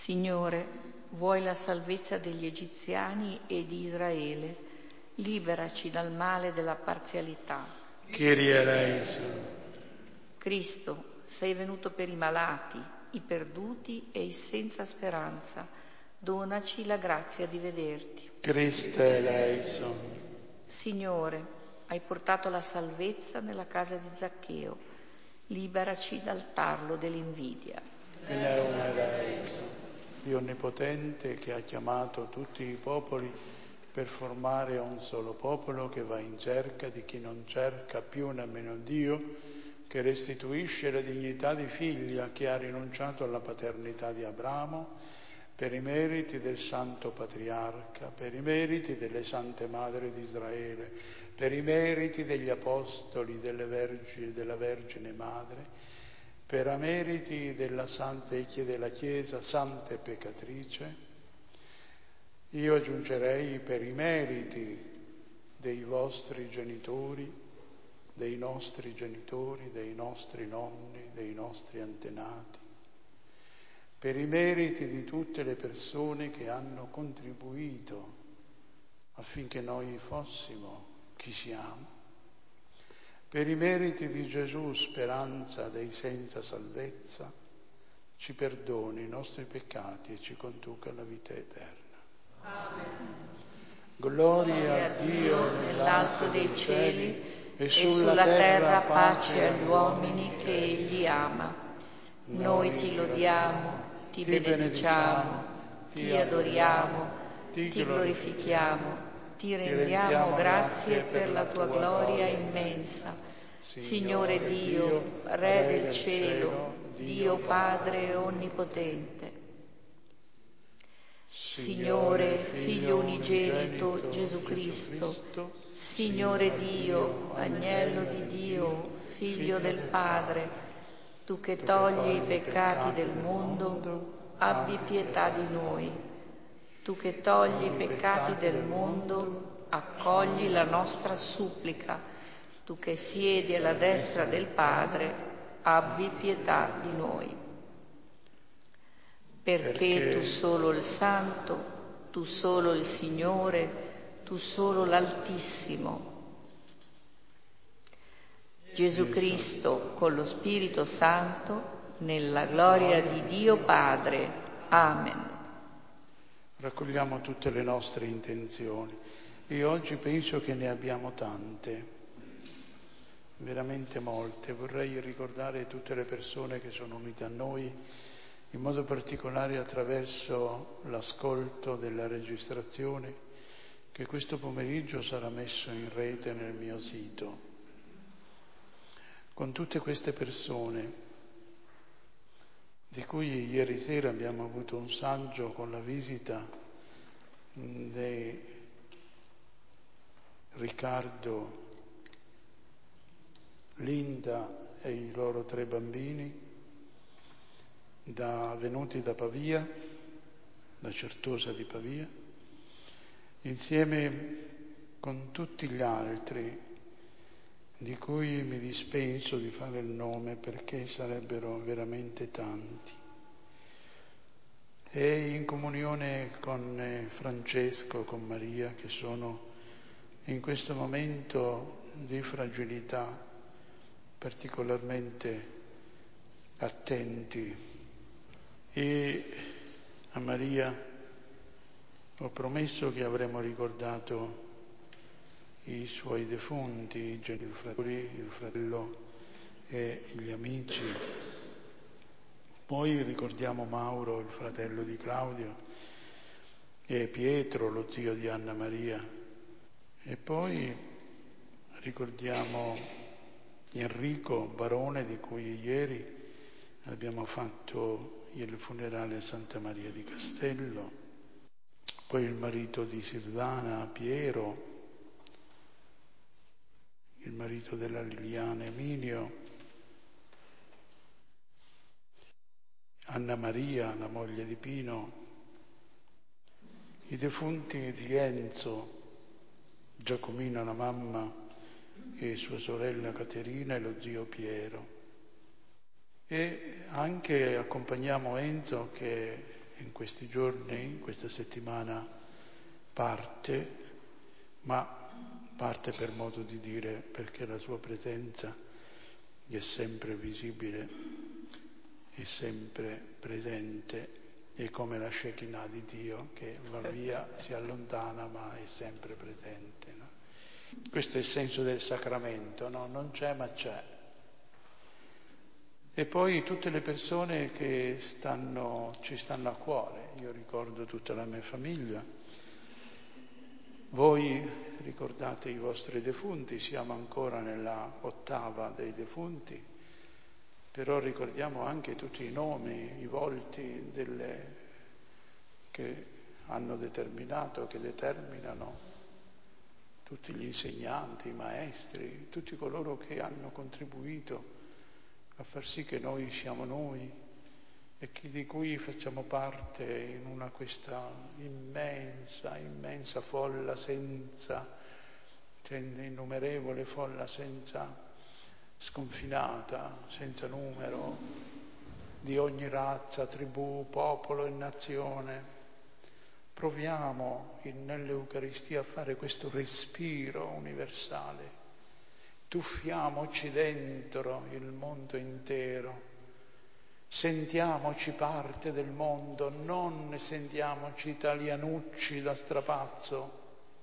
Signore, vuoi la salvezza degli egiziani e di Israele, liberaci dal male della parzialità. Kyrie eleison. Cristo, sei venuto per i malati, i perduti e i senza speranza. Donaci la grazia di vederti. Christe eleison. Signore, hai portato la salvezza nella casa di Zaccheo. Liberaci dal tarlo dell'invidia. Pneum eleison. Dio Onnipotente, che ha chiamato tutti i popoli per formare un solo popolo che va in cerca di chi non cerca più nemmeno Dio, che restituisce la dignità di figli a chi ha rinunciato alla paternità di Abramo, per i meriti del Santo Patriarca, per i meriti delle Sante Madri di Israele, per i meriti degli Apostoli, delle Vergini, della Vergine Madre, per i meriti della Santa Ecchia della Chiesa, Santa e Peccatrice, io aggiungerei per i meriti dei vostri genitori, dei nostri genitori, dei nostri nonni, dei nostri antenati, per i meriti di tutte le persone che hanno contribuito affinché noi fossimo chi siamo, per i meriti di Gesù, speranza dei senza salvezza, ci perdoni i nostri peccati e ci conduca alla vita eterna. Amen. Gloria a Dio nell'alto dei cieli e e sulla terra pace agli uomini che Egli ama. Noi ti lodiamo, ti benediciamo, ti adoriamo, ti glorifichiamo, ti rendiamo grazie per la tua gloria immensa. Signore Dio, Re del cielo, Dio Padre onnipotente. Signore, Figlio unigenito Gesù Cristo, Signore Dio, Agnello di Dio, Figlio del Padre, tu che togli i peccati del mondo, abbi pietà di noi. Tu che togli i peccati del mondo, accogli la nostra supplica. Tu che siedi alla destra del Padre, abbi pietà di noi. Perché tu solo il Santo, tu solo il Signore, tu solo l'Altissimo. Gesù Cristo con lo Spirito Santo, nella gloria di Dio Padre. Amen. Raccogliamo tutte le nostre intenzioni e oggi penso che ne abbiamo tante, veramente molte. Vorrei ricordare tutte le persone che sono unite a noi, in modo particolare attraverso l'ascolto della registrazione che questo pomeriggio sarà messo in rete nel mio sito. Con tutte queste persone, di cui ieri sera abbiamo avuto un saggio con la visita di Riccardo, Linda e i loro tre bambini, da, venuti da Pavia, da Certosa di Pavia, insieme con tutti gli altri di cui mi dispenso di fare il nome perché sarebbero veramente tanti. E in comunione con Francesco, con Maria, che sono in questo momento di fragilità particolarmente attenti. E a Maria ho promesso che avremmo ricordato i suoi defunti, i genitori, il fratello e gli amici. Poi ricordiamo Mauro, il fratello di Claudio, e Pietro, lo zio di Anna Maria. E poi ricordiamo Enrico, barone, di cui ieri abbiamo fatto il funerale a Santa Maria di Castello. Poi il marito di Silvana, Piero, il marito della Liliana, Emilio, Anna Maria, la moglie di Pino, i defunti di Enzo, Giacomino, la mamma, e sua sorella Caterina e lo zio Piero. E anche accompagniamo Enzo, che in questi giorni, in questa settimana parte, ma parte per modo di dire, perché la sua presenza è sempre visibile, è sempre presente, è come la Shekinah di Dio che va via, si allontana, ma è sempre presente. No? Questo è il senso del sacramento, no? Non c'è ma c'è. E poi tutte le persone che stanno, ci stanno a cuore, io ricordo tutta la mia famiglia, voi ricordate i vostri defunti, siamo ancora nella ottava dei defunti, però ricordiamo anche tutti i nomi, i volti delle, che hanno determinato, che determinano, tutti gli insegnanti, i maestri, tutti coloro che hanno contribuito a far sì che noi siamo noi e che di cui facciamo parte in una questa immensa, immensa folla senza, innumerevole folla senza sconfinata, senza numero, di ogni razza, tribù, popolo e nazione. Proviamo in, nell'Eucaristia a fare questo respiro universale. Tuffiamoci dentro il mondo intero, sentiamoci parte del mondo, non sentiamoci italianucci da strapazzo,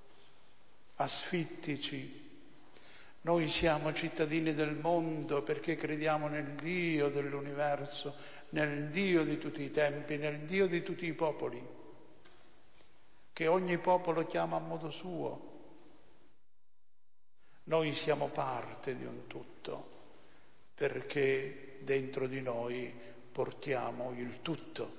asfittici. Noi siamo cittadini del mondo perché crediamo nel Dio dell'universo, nel Dio di tutti i tempi, nel Dio di tutti i popoli, che ogni popolo chiama a modo suo. Noi siamo parte di un tutto, perché dentro di noi portiamo il tutto.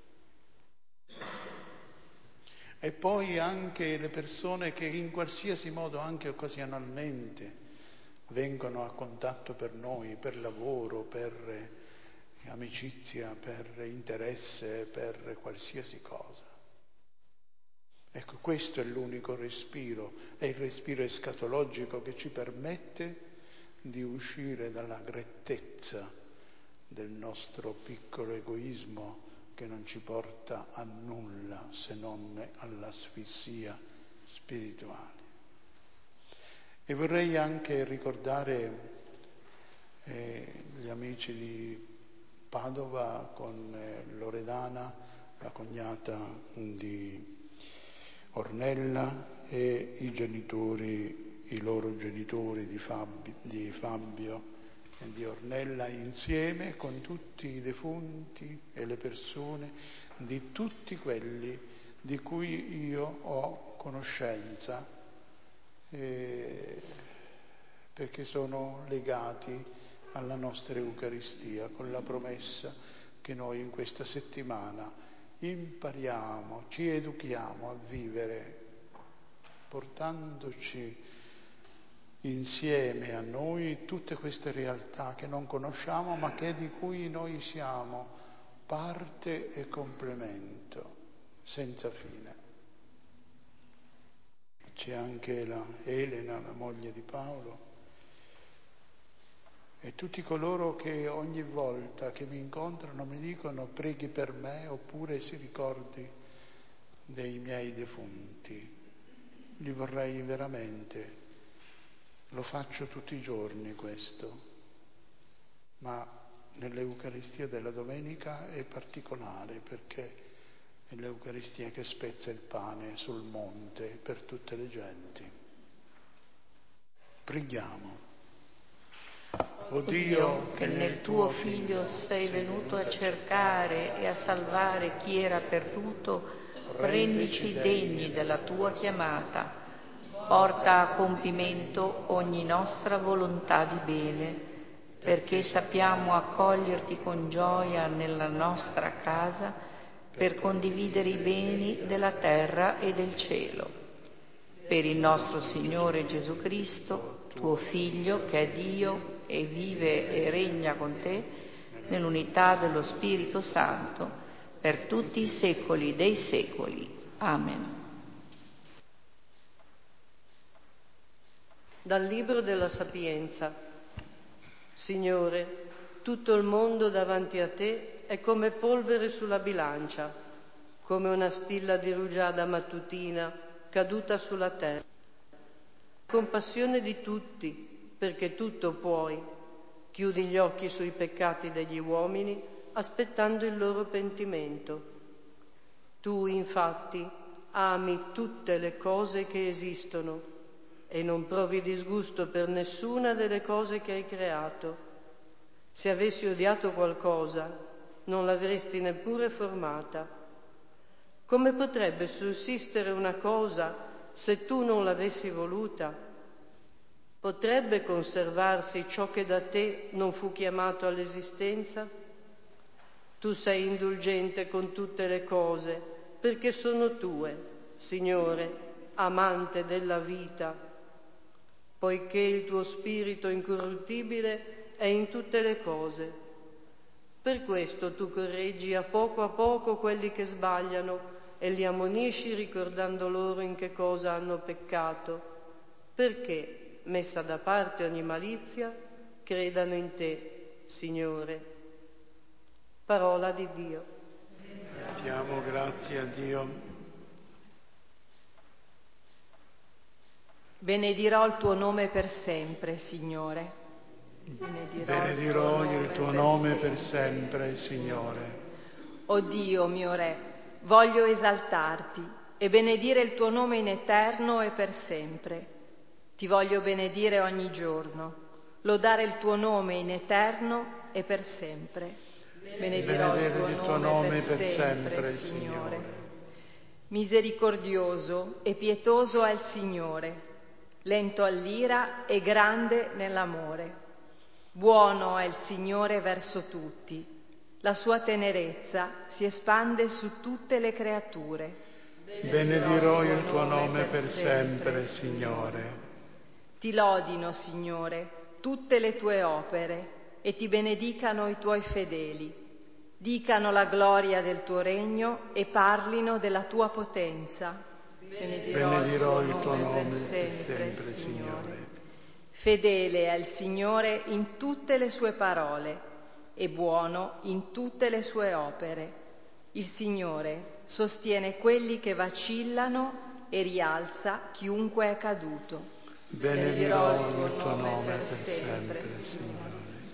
E poi anche le persone che in qualsiasi modo, anche occasionalmente, vengono a contatto per noi, per lavoro, per amicizia, per interesse, per qualsiasi cosa. Ecco, questo è l'unico respiro, è il respiro escatologico che ci permette di uscire dalla grettezza del nostro piccolo egoismo che non ci porta a nulla se non all'asfissia spirituale. E vorrei anche ricordare eh, gli amici di Padova con eh, Loredana, la cognata di Ornella, e i genitori, i loro genitori di, Fabio, di Fabio e di Ornella, insieme con tutti i defunti e le persone di tutti quelli di cui io ho conoscenza, eh, perché sono legati alla nostra Eucaristia, con la promessa che noi in questa settimana impariamo, ci educhiamo a vivere, portandoci insieme a noi tutte queste realtà che non conosciamo ma che di cui noi siamo parte e complemento senza fine. C'è anche la Elena, la moglie di Paolo, e tutti coloro che ogni volta che mi incontrano mi dicono preghi per me oppure si ricordi dei miei defunti. Li vorrei veramente, lo faccio tutti i giorni questo, ma nell'Eucaristia della domenica è particolare perché è l'Eucaristia che spezza il pane sul monte per tutte le genti. Preghiamo. O Dio, che nel tuo Figlio sei venuto a cercare e a salvare chi era perduto, rendici degni della tua chiamata. Porta a compimento ogni nostra volontà di bene, perché sappiamo accoglierti con gioia nella nostra casa per condividere i beni della terra e del cielo. Per il nostro Signore Gesù Cristo, tuo Figlio, che è Dio e vive e regna con te nell'unità dello Spirito Santo per tutti i secoli dei secoli. Amen. Dal Libro della Sapienza. Signore, tutto il mondo davanti a te è come polvere sulla bilancia. come una stilla di rugiada mattutina caduta sulla terra. Compassione di tutti, perché tutto puoi. Chiudi gli occhi sui peccati degli uomini, aspettando il loro pentimento. Tu, infatti, ami tutte le cose che esistono e non provi disgusto per nessuna delle cose che hai creato. Se avessi odiato qualcosa, non l'avresti neppure formata. Come potrebbe sussistere una cosa se tu non l'avessi voluta? Potrebbe conservarsi ciò che da te non fu chiamato all'esistenza? Tu sei indulgente con tutte le cose, perché sono tue, Signore, amante della vita, poiché il tuo spirito incorruttibile è in tutte le cose. Per questo tu correggi a poco a poco quelli che sbagliano e li ammonisci ricordando loro in che cosa hanno peccato, perché, messa da parte ogni malizia, credano in te, Signore. Parola di Dio. Diamo grazie a Dio. Benedirò il tuo nome per sempre, Signore. Benedirò, Benedirò il tuo nome per sempre, Signore. O Dio, mio Re, voglio esaltarti e benedire il tuo nome in eterno e per sempre. Ti voglio benedire ogni giorno, lodare il tuo nome in eterno e per sempre. Benedirò il tuo, il tuo nome, nome per, per sempre, sempre Signore. Signore. Misericordioso e pietoso è il Signore, lento all'ira e grande nell'amore. Buono è il Signore verso tutti, la sua tenerezza si espande su tutte le creature. Benedirò il tuo nome per sempre, Signore. Ti lodino, Signore, tutte le tue opere e ti benedicano i tuoi fedeli. Dicano la gloria del tuo regno e parlino della tua potenza. Benedirò, Benedirò il tuo nome per sempre, sempre Signore. Signore. Fedele è il Signore in tutte le sue parole e buono in tutte le sue opere. Il Signore sostiene quelli che vacillano e rialza chiunque è caduto. Benedirò il tuo, il tuo nome, nome per sempre, sempre Signore.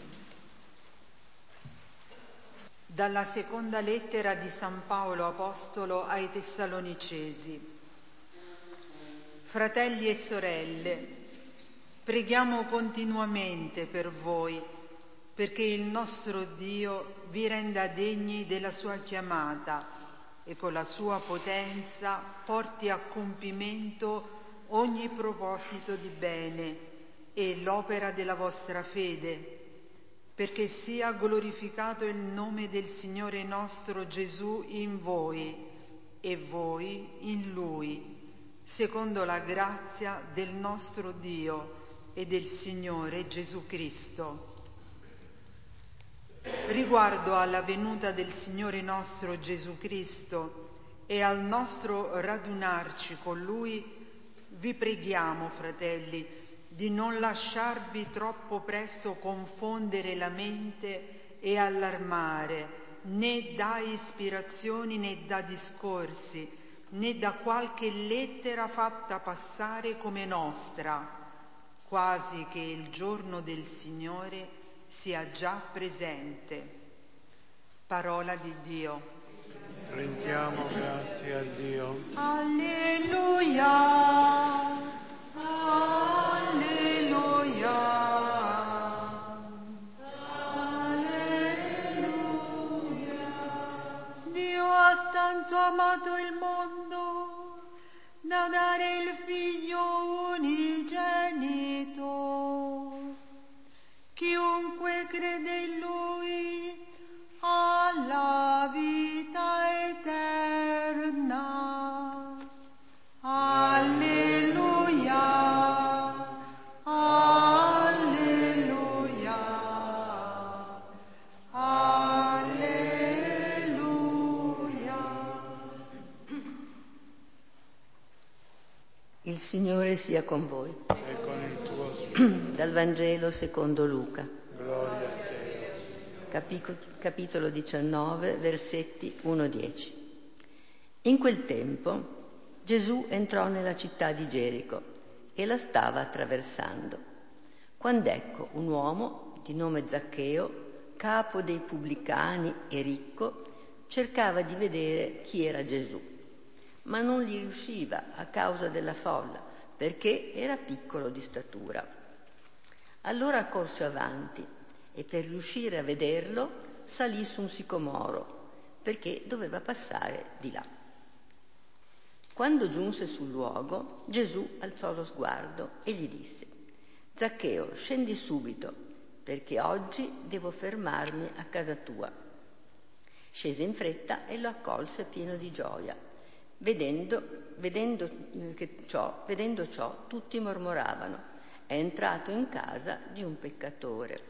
Dalla seconda lettera di San Paolo Apostolo ai Tessalonicesi. Fratelli e sorelle, preghiamo continuamente per voi, perché il nostro Dio vi renda degni della sua chiamata e con la sua potenza porti a compimento ogni proposito di bene e l'opera della vostra fede, perché sia glorificato il nome del Signore nostro Gesù in voi e voi in Lui, secondo la grazia del nostro Dio e del Signore Gesù Cristo. Riguardo alla venuta del Signore nostro Gesù Cristo e al nostro radunarci con Lui, vi preghiamo, fratelli, di non lasciarvi troppo presto confondere la mente e allarmare, né da ispirazioni né da discorsi, né da qualche lettera fatta passare come nostra, quasi che il giorno del Signore sia già presente. Parola di Dio. Rendiamo grazie a Dio. Alleluia, alleluia, alleluia. Dio ha tanto amato il mondo da dare il Figlio unigenito. Chiunque crede in Lui ha la vita eterna. Alleluia, alleluia, alleluia. Il Signore sia con voi. E con il tuo spirito. Dal Vangelo secondo Luca. Gloria a te. Capitolo diciannove, versetti uno a dieci. In quel tempo Gesù entrò nella città di Gerico e la stava attraversando, quando ecco un uomo di nome Zaccheo, capo dei pubblicani e ricco, cercava di vedere chi era Gesù, ma non gli riusciva a causa della folla, perché era piccolo di statura. Allora corse avanti e per riuscire a vederlo salì su un sicomoro, perché doveva passare di là. Quando giunse sul luogo, Gesù alzò lo sguardo e gli disse: «Zaccheo, scendi subito, perché oggi devo fermarmi a casa tua». Scese in fretta e lo accolse pieno di gioia. Vedendo, vedendo, che ciò, vedendo ciò, tutti mormoravano: «È entrato in casa di un peccatore».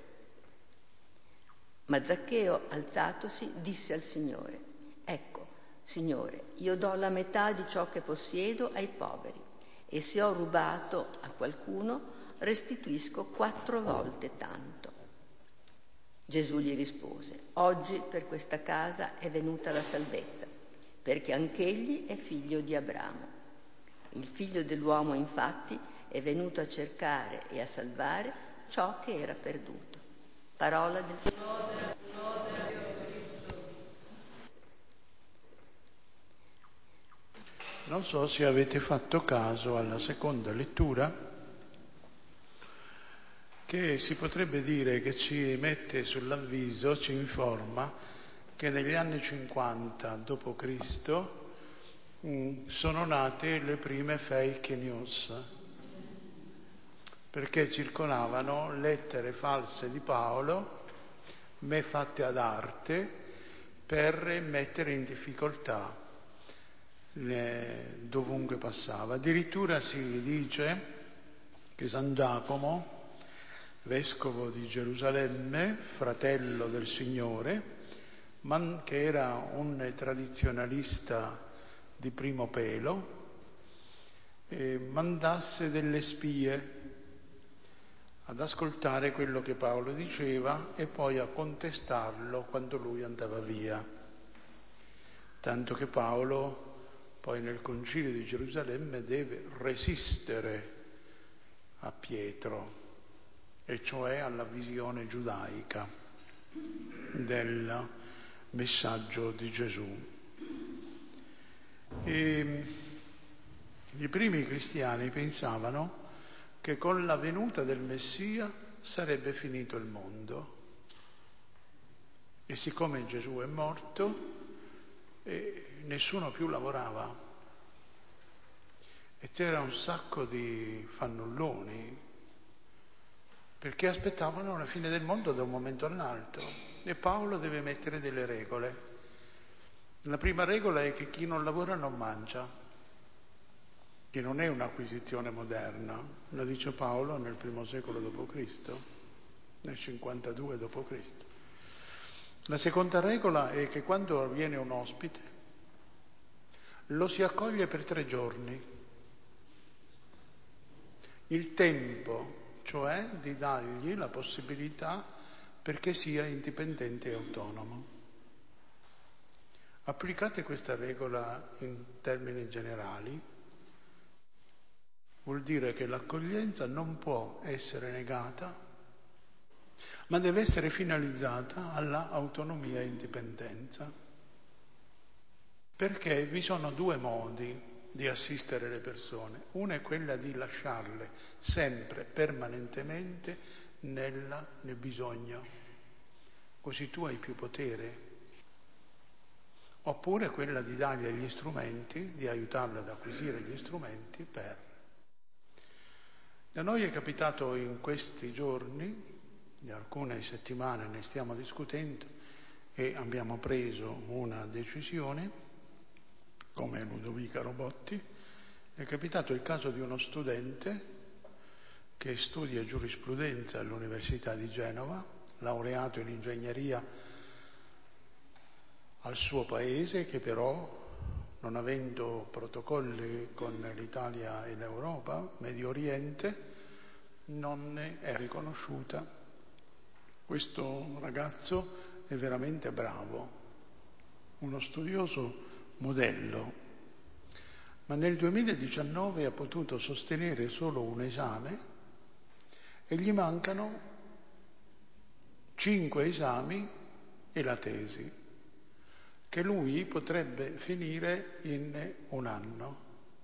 Ma Zaccheo, alzatosi, disse al Signore: «Ecco, Signore, io do la metà di ciò che possiedo ai poveri, e se ho rubato a qualcuno restituisco quattro volte tanto». Gesù gli rispose: «Oggi per questa casa è venuta la salvezza, perché anch'egli è figlio di Abramo. Il figlio dell'uomo, infatti, è venuto a cercare e a salvare ciò che era perduto». Parola del Signore. Non so se avete fatto caso alla seconda lettura, che si potrebbe dire che ci mette sull'avviso, ci informa che negli anni cinquanta dopo Cristo mh, sono nate le prime fake news, perché circolavano lettere false di Paolo, me fatte ad arte, per mettere in difficoltà le, dovunque passava. Addirittura si dice che San Giacomo, vescovo di Gerusalemme, fratello del Signore, ma che era un tradizionalista di primo pelo, eh, mandasse delle spie ad ascoltare quello che Paolo diceva e poi a contestarlo quando lui andava via. Tanto che Paolo poi nel Concilio di Gerusalemme deve resistere a Pietro, e cioè alla visione giudaica del messaggio di Gesù. E i primi cristiani pensavano che con la venuta del Messia sarebbe finito il mondo. E siccome Gesù è morto, eh, nessuno più lavorava. E c'era un sacco di fannulloni, perché aspettavano la fine del mondo da un momento all'altro. E Paolo deve mettere delle regole. La prima regola è che chi non lavora non mangia, che non è un'acquisizione moderna, la dice Paolo nel primo secolo dopo Cristo, nel cinquantadue dopo Cristo. La seconda regola è che quando viene un ospite lo si accoglie per tre giorni. Il tempo, cioè, di dargli la possibilità perché sia indipendente e autonomo. Applicate questa regola in termini generali, vuol dire che l'accoglienza non può essere negata, ma deve essere finalizzata alla autonomia e indipendenza. Perché vi sono due modi di assistere le persone. Una è quella di lasciarle sempre, permanentemente, nella, nel bisogno. Così tu hai più potere. Oppure quella di dargli gli strumenti, di aiutarle ad acquisire gli strumenti per... A noi è capitato in questi giorni, di alcune settimane ne stiamo discutendo e abbiamo preso una decisione, come Ludovica Robotti, è capitato il caso di uno studente che studia giurisprudenza all'Università di Genova, laureato in ingegneria al suo paese, che però, non avendo protocolli con l'Italia e l'Europa, Medio Oriente, non ne è riconosciuta. Questo ragazzo è veramente bravo, uno studioso modello, ma nel duemiladiciannove ha potuto sostenere solo un esame e gli mancano cinque esami e la tesi, che lui potrebbe finire in un anno.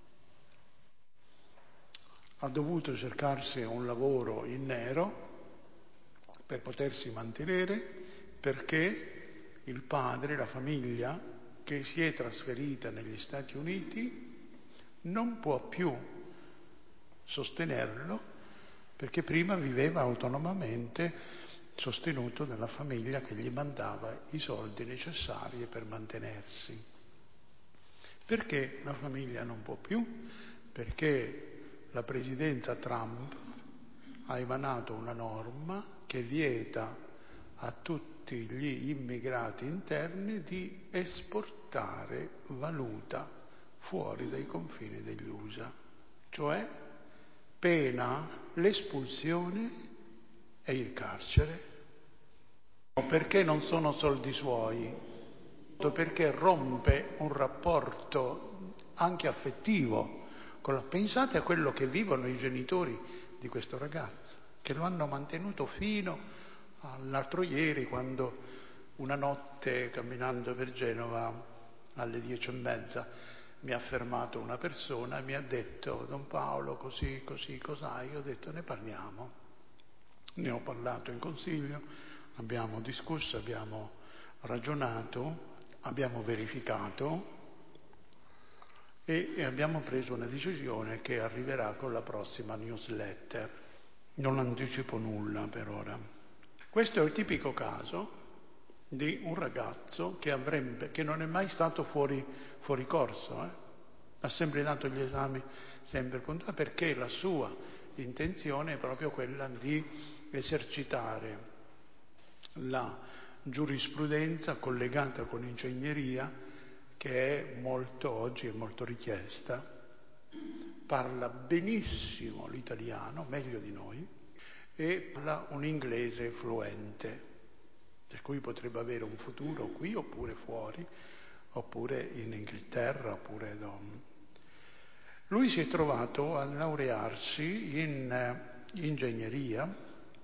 Ha dovuto cercarsi un lavoro in nero per potersi mantenere, perché il padre, la famiglia che si è trasferita negli Stati Uniti non può più sostenerlo, perché prima viveva autonomamente, sostenuto dalla famiglia che gli mandava i soldi necessari per mantenersi. Perché la famiglia non può più? Perché la presidenza Trump ha emanato una norma che vieta a tutti gli immigrati interni di esportare valuta fuori dai confini degli U S A, cioè pena l'espulsione e il carcere. Perché non sono soldi suoi, perché rompe un rapporto anche affettivo. Pensate a quello che vivono i genitori di questo ragazzo, che lo hanno mantenuto fino all'altro ieri, quando una notte camminando per Genova alle dieci e mezza mi ha fermato una persona e mi ha detto: Don Paolo, così, così, cos'hai? Io ho detto: ne parliamo. Ne ho parlato in consiglio, abbiamo discusso, abbiamo ragionato, abbiamo verificato e abbiamo preso una decisione che arriverà con la prossima newsletter. Non anticipo nulla per ora. Questo è il tipico caso di un ragazzo che, avrebbe, che non è mai stato fuori, fuori corso, eh? Ha sempre dato gli esami sempre puntuali, perché la sua intenzione è proprio quella di esercitare la giurisprudenza collegata con ingegneria, che è molto oggi è molto richiesta. Parla benissimo l'italiano, meglio di noi, e parla un inglese fluente, per cui potrebbe avere un futuro qui oppure fuori, oppure in Inghilterra, oppure da... Lui si è trovato a laurearsi in ingegneria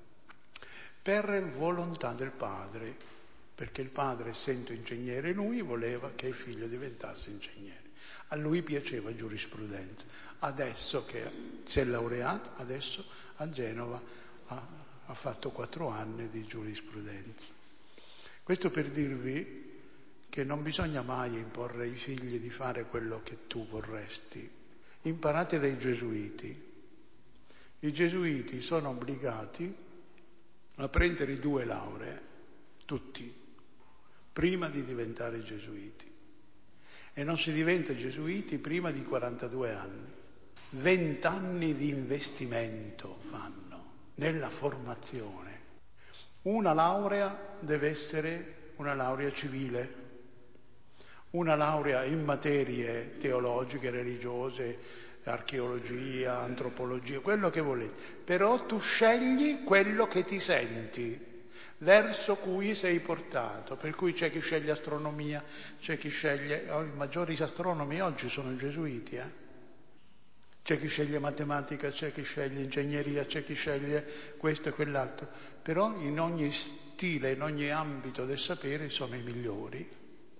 per volontà del padre, perché il padre, essendo ingegnere lui, voleva che il figlio diventasse ingegnere. A lui piaceva giurisprudenza. Adesso che si è laureato, adesso a Genova ha, ha fatto quattro anni di giurisprudenza. Questo per dirvi che non bisogna mai imporre ai figli di fare quello che tu vorresti. Imparate dai gesuiti. I gesuiti sono obbligati a prendere due lauree, tutti, prima di diventare gesuiti. E non si diventa gesuiti prima di quarantadue anni. Vent'anni di investimento fanno nella formazione. Una laurea deve essere una laurea civile, una laurea in materie teologiche, religiose, archeologia, antropologia, quello che volete. Però tu scegli quello che ti senti, verso cui sei portato. Per cui c'è chi sceglie astronomia, c'è chi sceglie... Oh, i maggiori astronomi oggi sono i gesuiti, eh? C'è chi sceglie matematica, c'è chi sceglie ingegneria, c'è chi sceglie questo e quell'altro. Però in ogni stile, in ogni ambito del sapere sono i migliori.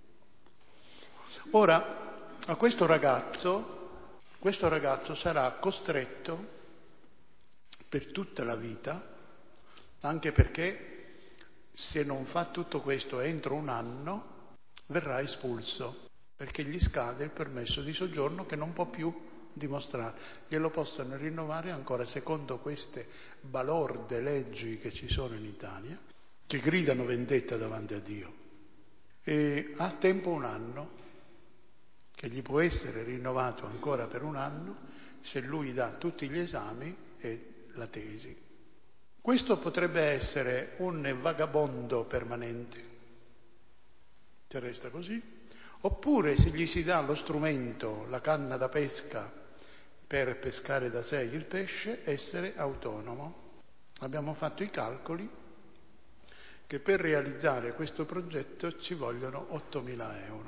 Ora, a questo ragazzo, questo ragazzo sarà costretto per tutta la vita, anche perché se non fa tutto questo entro un anno, verrà espulso, perché gli scade il permesso di soggiorno che non può più dimostrare. Glielo possono rinnovare ancora secondo queste balorde leggi che ci sono in Italia, che gridano vendetta davanti a Dio. E ha tempo un anno, che gli può essere rinnovato ancora per un anno se lui dà tutti gli esami e la tesi. Questo potrebbe essere un vagabondo permanente, se resta così, oppure se gli si dà lo strumento, la canna da pesca, per pescare da sé il pesce, essere autonomo. Abbiamo fatto i calcoli che per realizzare questo progetto ci vogliono ottomila euro.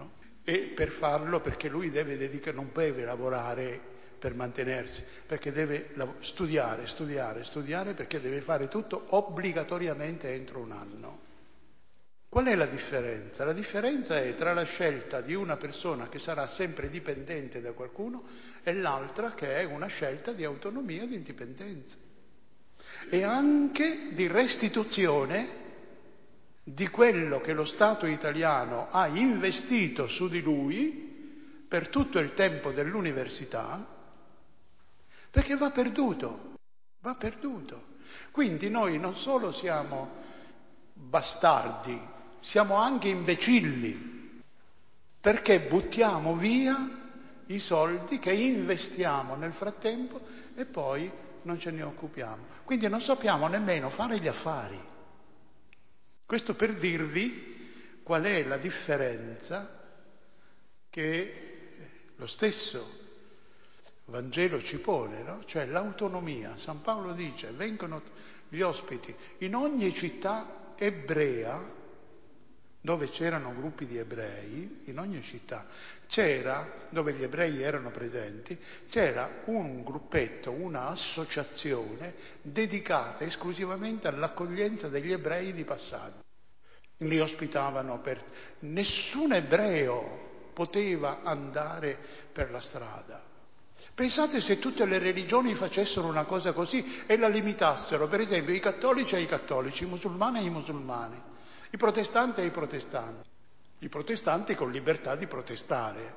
E per farlo, perché lui deve dedicare, non deve lavorare per mantenersi, perché deve studiare, studiare, studiare, perché deve fare tutto obbligatoriamente entro un anno. Qual è la differenza? La differenza è tra la scelta di una persona che sarà sempre dipendente da qualcuno e l'altra che è una scelta di autonomia e di indipendenza. E anche di restituzione di quello che lo Stato italiano ha investito su di lui per tutto il tempo dell'università, perché va perduto, va perduto. Quindi noi non solo siamo bastardi, siamo anche imbecilli, perché buttiamo via i soldi che investiamo nel frattempo e poi non ce ne occupiamo. Quindi non sappiamo nemmeno fare gli affari. Questo per dirvi qual è la differenza che lo stesso Vangelo ci pone, no? Cioè l'autonomia. San Paolo dice, vengono gli ospiti in ogni città ebrea, dove c'erano gruppi di ebrei, in ogni città c'era, dove gli ebrei erano presenti, c'era un gruppetto, una associazione dedicata esclusivamente all'accoglienza degli ebrei di passaggio. Li ospitavano per... Nessun ebreo poteva andare per la strada. Pensate se tutte le religioni facessero una cosa così e la limitassero, per esempio i cattolici ai cattolici, i musulmani ai musulmani, i protestanti ai protestanti, i protestanti con libertà di protestare.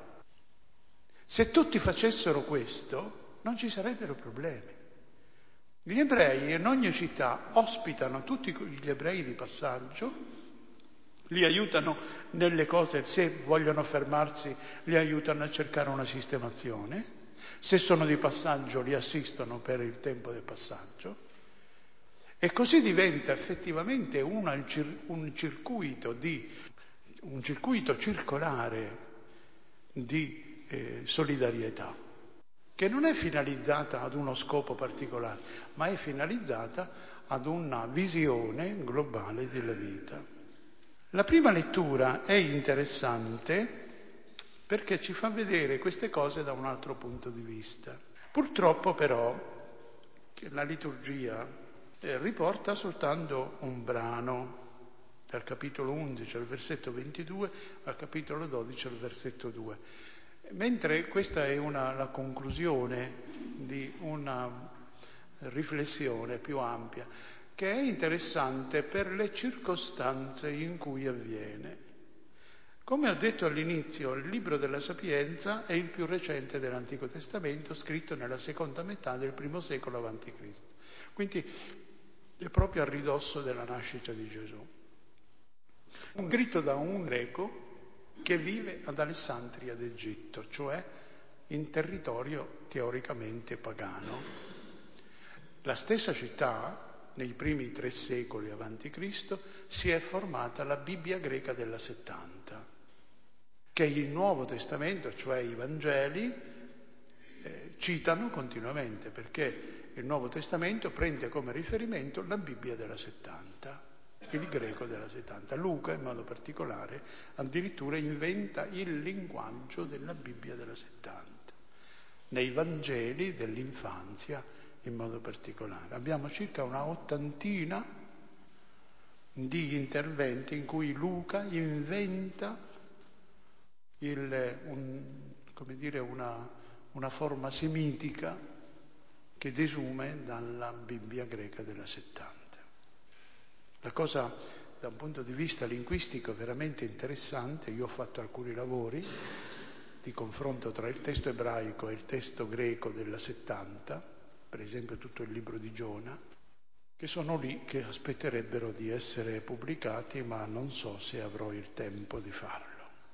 Se tutti facessero questo non ci sarebbero problemi. Gli ebrei in ogni città ospitano tutti gli ebrei di passaggio, li aiutano nelle cose, se vogliono fermarsi li aiutano a cercare una sistemazione, se sono di passaggio li assistono per il tempo del passaggio e così diventa effettivamente una, un circuito di un circuito circolare di eh, solidarietà che non è finalizzata ad uno scopo particolare, ma è finalizzata ad una visione globale della vita. La prima lettura è interessante perché ci fa vedere queste cose da un altro punto di vista. Purtroppo però che la liturgia eh, riporta soltanto un brano, dal capitolo undici al versetto ventidue al capitolo dodici al versetto due, mentre questa è una, la conclusione di una riflessione più ampia, che è interessante per le circostanze in cui avviene. Come ho detto all'inizio, il libro della Sapienza è il più recente dell'Antico Testamento, scritto nella seconda metà del primo secolo avanti Cristo. Quindi è proprio a ridosso della nascita di Gesù. Scritto da un greco che vive ad Alessandria d'Egitto, cioè in territorio teoricamente pagano. La stessa città, nei primi tre secoli avanti Cristo, si è formata la Bibbia greca della settanta, che il Nuovo Testamento, cioè i Vangeli, eh, citano continuamente, perché il Nuovo Testamento prende come riferimento la Bibbia della settanta, il greco della settanta. Luca, in modo particolare, addirittura inventa il linguaggio della Bibbia della settanta, nei Vangeli dell'infanzia in modo particolare. Abbiamo circa una ottantina di interventi in cui Luca inventa il, un, come dire, una, una forma semitica che desume dalla Bibbia greca della settanta. La cosa da un punto di vista linguistico è veramente interessante. Io ho fatto alcuni lavori di confronto tra il testo ebraico e il testo greco della settanta, per esempio tutto il libro di Giona, che sono lì, che aspetterebbero di essere pubblicati, ma non so se avrò il tempo di farlo.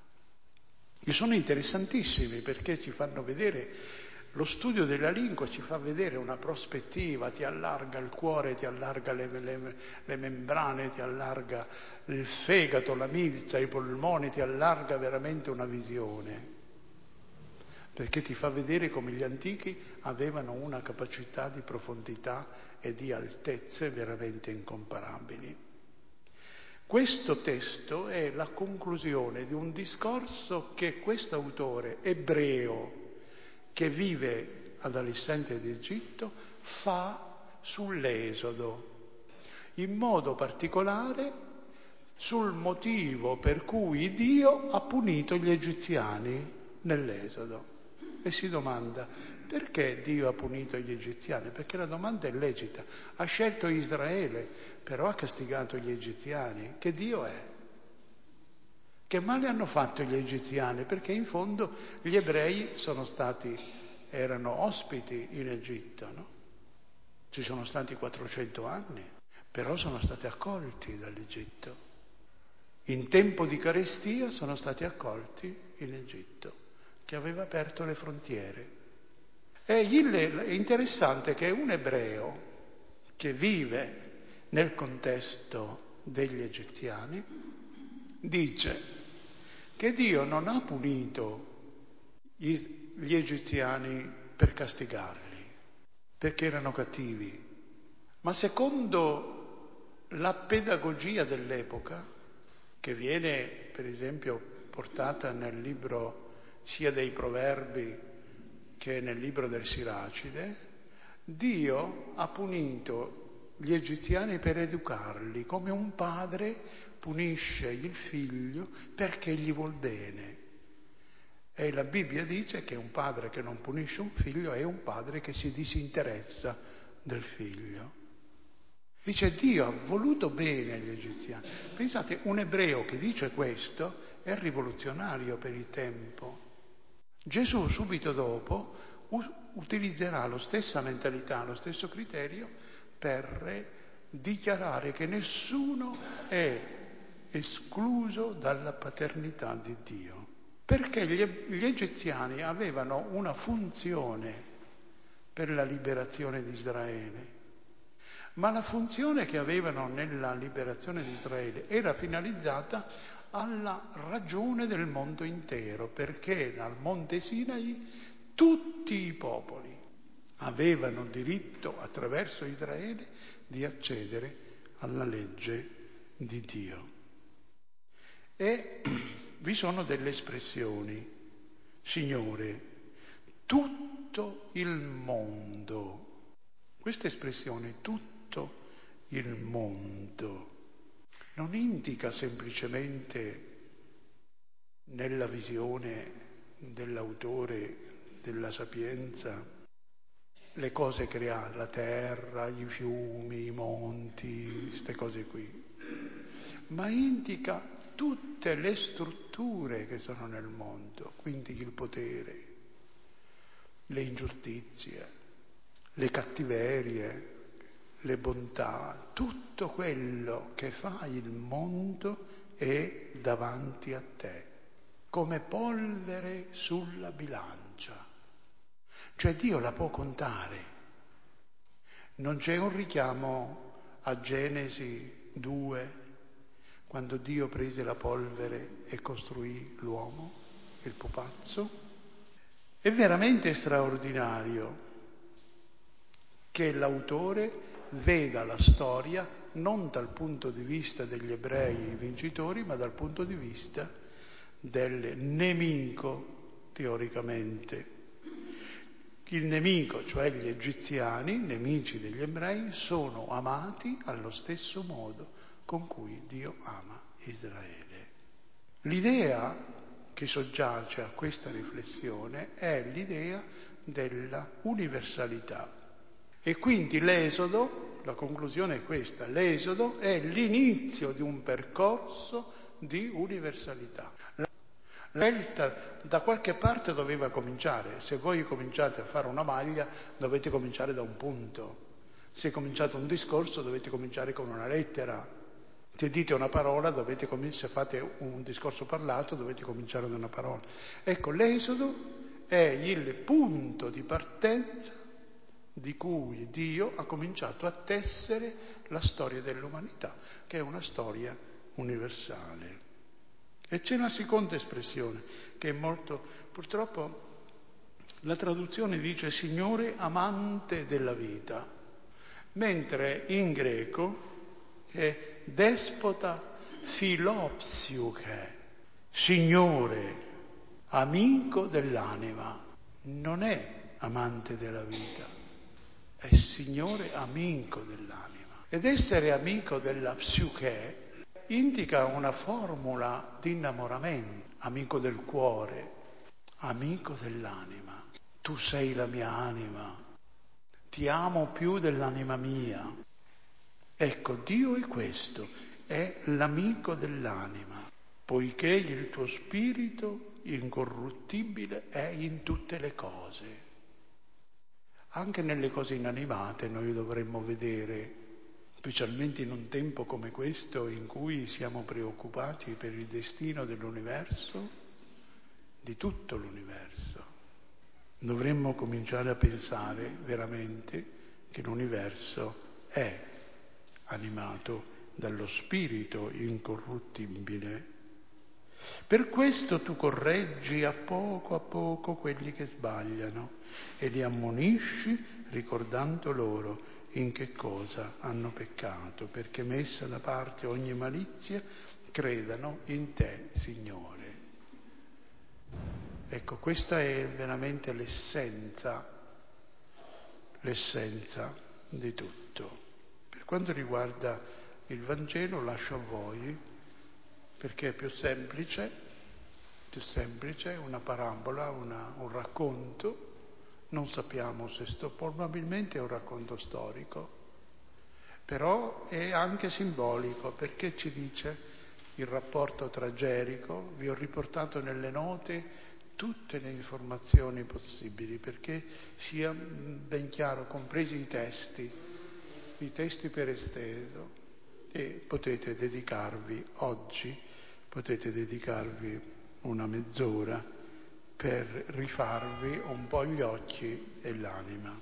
E sono interessantissimi perché ci fanno vedere, lo studio della lingua ci fa vedere una prospettiva, ti allarga il cuore, ti allarga le, le, le membrane, ti allarga il fegato, la milza, i polmoni, ti allarga veramente una visione. Perché ti fa vedere come gli antichi avevano una capacità di profondità e di altezze veramente incomparabili. Questo testo è la conclusione di un discorso che questo autore ebreo che vive ad Alessandria d'Egitto fa sull'Esodo, in modo particolare sul motivo per cui Dio ha punito gli egiziani nell'Esodo. E si domanda: perché Dio ha punito gli egiziani? Perché la domanda è lecita. Ha scelto Israele, però ha castigato gli egiziani. Che Dio è? Che male hanno fatto gli egiziani? Perché in fondo gli ebrei sono stati, erano ospiti in Egitto, no? Ci sono stati quattrocento anni, però sono stati accolti dall'Egitto. In tempo di carestia sono stati accolti in Egitto, che aveva aperto le frontiere. È interessante che un ebreo che vive nel contesto degli egiziani dice che Dio non ha punito gli egiziani per castigarli, perché erano cattivi, ma secondo la pedagogia dell'epoca, che viene per esempio portata nel libro sia dei Proverbi che nel libro del Siracide, Dio ha punito gli egiziani per educarli, come un padre punisce il figlio perché gli vuol bene. E la Bibbia dice che un padre che non punisce un figlio è un padre che si disinteressa del figlio. Dice: Dio ha voluto bene agli egiziani. Pensate, un ebreo che dice questo è rivoluzionario per il tempo. Gesù subito dopo utilizzerà la stessa mentalità, lo stesso criterio per dichiarare che nessuno è escluso dalla paternità di Dio. Perché gli, gli egiziani avevano una funzione per la liberazione di Israele. Ma la funzione che avevano nella liberazione di Israele era finalizzata alla ragione del mondo intero, perché dal Monte Sinai tutti i popoli avevano diritto, attraverso Israele, di accedere alla legge di Dio. E vi sono delle espressioni: Signore, tutto il mondo. Questa espressione, tutto il mondo, non indica semplicemente, nella visione dell'autore della Sapienza, le cose create, la terra, i fiumi, i monti, queste cose qui, ma indica tutte le strutture che sono nel mondo, quindi il potere, le ingiustizie, le cattiverie, le bontà, tutto quello che fa il mondo è davanti a te, come polvere sulla bilancia. Cioè Dio la può contare. Non c'è un richiamo a Genesi due, quando Dio prese la polvere e costruì l'uomo, il pupazzo? È veramente straordinario che l'autore veda la storia non dal punto di vista degli ebrei vincitori, ma dal punto di vista del nemico, teoricamente. Il nemico, cioè gli egiziani, nemici degli ebrei, sono amati allo stesso modo con cui Dio ama Israele. L'idea che soggiace a questa riflessione è l'idea della universalità. E quindi l'Esodo, la conclusione è questa: l'Esodo è l'inizio di un percorso di universalità. La scelta da qualche parte doveva cominciare. Se voi cominciate a fare una maglia, dovete cominciare da un punto. Se cominciate un discorso, dovete cominciare con una lettera. Se dite una parola, dovete com- se fate un discorso parlato, dovete cominciare da una parola. Ecco, l'Esodo è il punto di partenza di cui Dio ha cominciato a tessere la storia dell'umanità, che è una storia universale. E c'è una seconda espressione che è molto, purtroppo la traduzione dice Signore amante della vita, mentre in greco è despota filopsiuche, Signore, amico dell'anima. Non è amante della vita, è Signore amico dell'anima. Ed essere amico della psiche indica una formula di innamoramento, amico del cuore, amico dell'anima. Tu sei la mia anima, ti amo più dell'anima mia. Ecco, Dio è questo, è l'amico dell'anima, poiché il tuo spirito incorruttibile è in tutte le cose. Anche nelle cose inanimate noi dovremmo vedere, specialmente in un tempo come questo in cui siamo preoccupati per il destino dell'universo, di tutto l'universo, dovremmo cominciare a pensare veramente che l'universo è animato dallo spirito incorruttibile. Per questo tu correggi a poco a poco quelli che sbagliano e li ammonisci ricordando loro in che cosa hanno peccato, perché messa da parte ogni malizia credano in te, Signore. Ecco, questa è veramente l'essenza, l'essenza di tutto. Per quanto riguarda il Vangelo lascio a voi, perché è più semplice, più semplice, una parabola, una, un racconto, non sappiamo se sto, probabilmente è un racconto storico, però è anche simbolico, perché ci dice il rapporto tra Gerico, vi ho riportato nelle note tutte le informazioni possibili, perché sia ben chiaro, compresi i testi, i testi per esteso, e potete dedicarvi oggi, potete dedicarvi una mezz'ora per rifarvi un po' gli occhi e l'anima.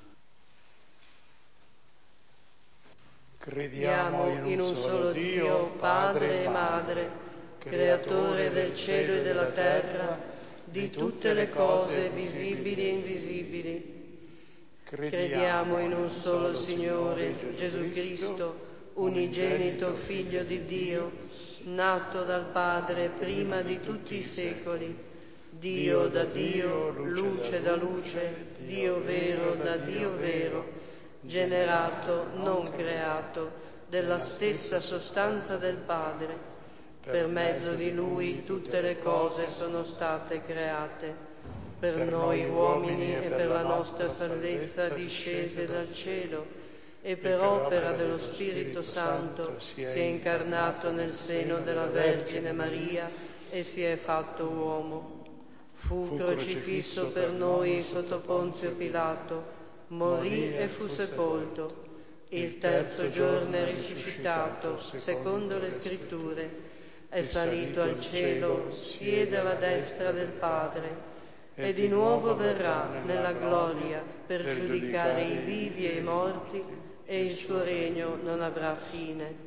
Crediamo in un solo Dio, Padre e Madre, creatore del cielo e della terra, di tutte le cose visibili e invisibili. Crediamo in un solo Signore, Gesù Cristo, unigenito Figlio di Dio, nato dal Padre prima di tutti i secoli, Dio da Dio, luce da luce, Dio vero da Dio vero, generato, non creato, della stessa sostanza del Padre. Per mezzo di Lui tutte le cose sono state create. Per noi uomini e per la nostra salvezza discese dal cielo, e per opera dello Spirito Santo si è incarnato nel seno della Vergine Maria e si è fatto uomo. Fu crocifisso per noi sotto Ponzio Pilato, morì e fu sepolto. Il terzo giorno è risuscitato, secondo le Scritture, è salito al cielo, siede alla destra del Padre, e di nuovo verrà nella gloria per giudicare i vivi e i morti, e il suo regno non avrà fine.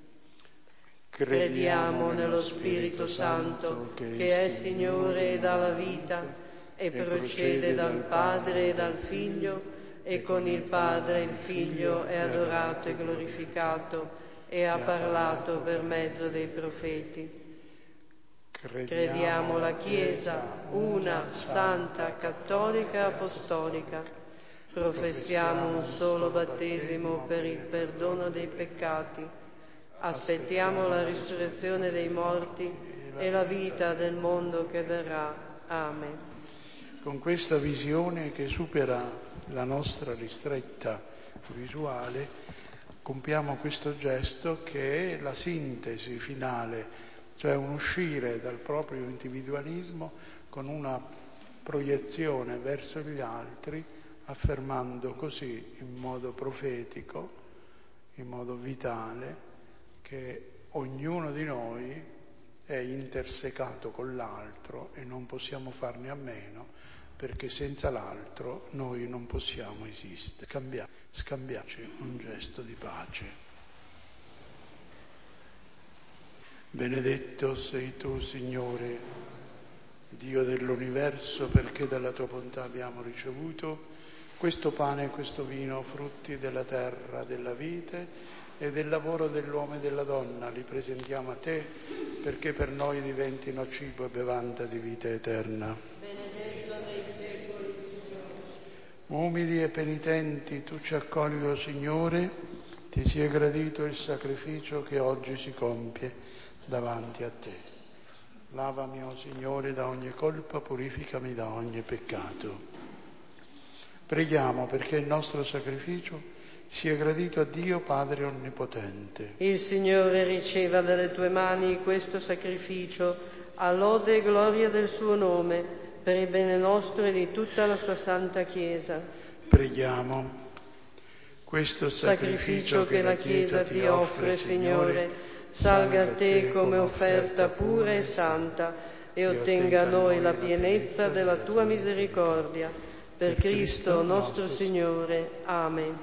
Crediamo nello Spirito Santo, che è Signore e dà la vita, e procede dal Padre e dal Figlio, e con il Padre e il Figlio è adorato e glorificato, e ha parlato per mezzo dei profeti. Crediamo la Chiesa, una, santa, cattolica e apostolica. Professiamo un solo battesimo per il perdono dei peccati. Aspettiamo la risurrezione dei morti e la vita del mondo che verrà. Amen. Con questa visione che supera la nostra ristretta visuale, compiamo questo gesto che è la sintesi finale, cioè un uscire dal proprio individualismo con una proiezione verso gli altri, affermando così in modo profetico, in modo vitale, che ognuno di noi è intersecato con l'altro e non possiamo farne a meno, perché senza l'altro noi non possiamo esistere. Scambia, scambiaci un gesto di pace. Benedetto sei tu, Signore, Dio dell'universo, perché dalla tua bontà abbiamo ricevuto questo pane e questo vino, frutti della terra, della vite, e del lavoro dell'uomo e della donna li presentiamo a te, perché per noi diventino cibo e bevanda di vita eterna. Benedetto nei secoli, Signore. Umili e penitenti, tu ci accogli, o Signore, ti sia gradito il sacrificio che oggi si compie davanti a te. Lavami, o Signore, da ogni colpa, purificami da ogni peccato. Preghiamo perché il nostro sacrificio sia gradito a Dio Padre Onnipotente. Il Signore riceva dalle tue mani questo sacrificio, a lode e gloria del suo nome, per il bene nostro e di tutta la sua santa Chiesa. Preghiamo. Questo Sacrificio che la Chiesa ti offre, Signore, salga a te come offerta pura e santa e ottenga a noi la pienezza della tua misericordia. Per Cristo nostro Signore. Amen.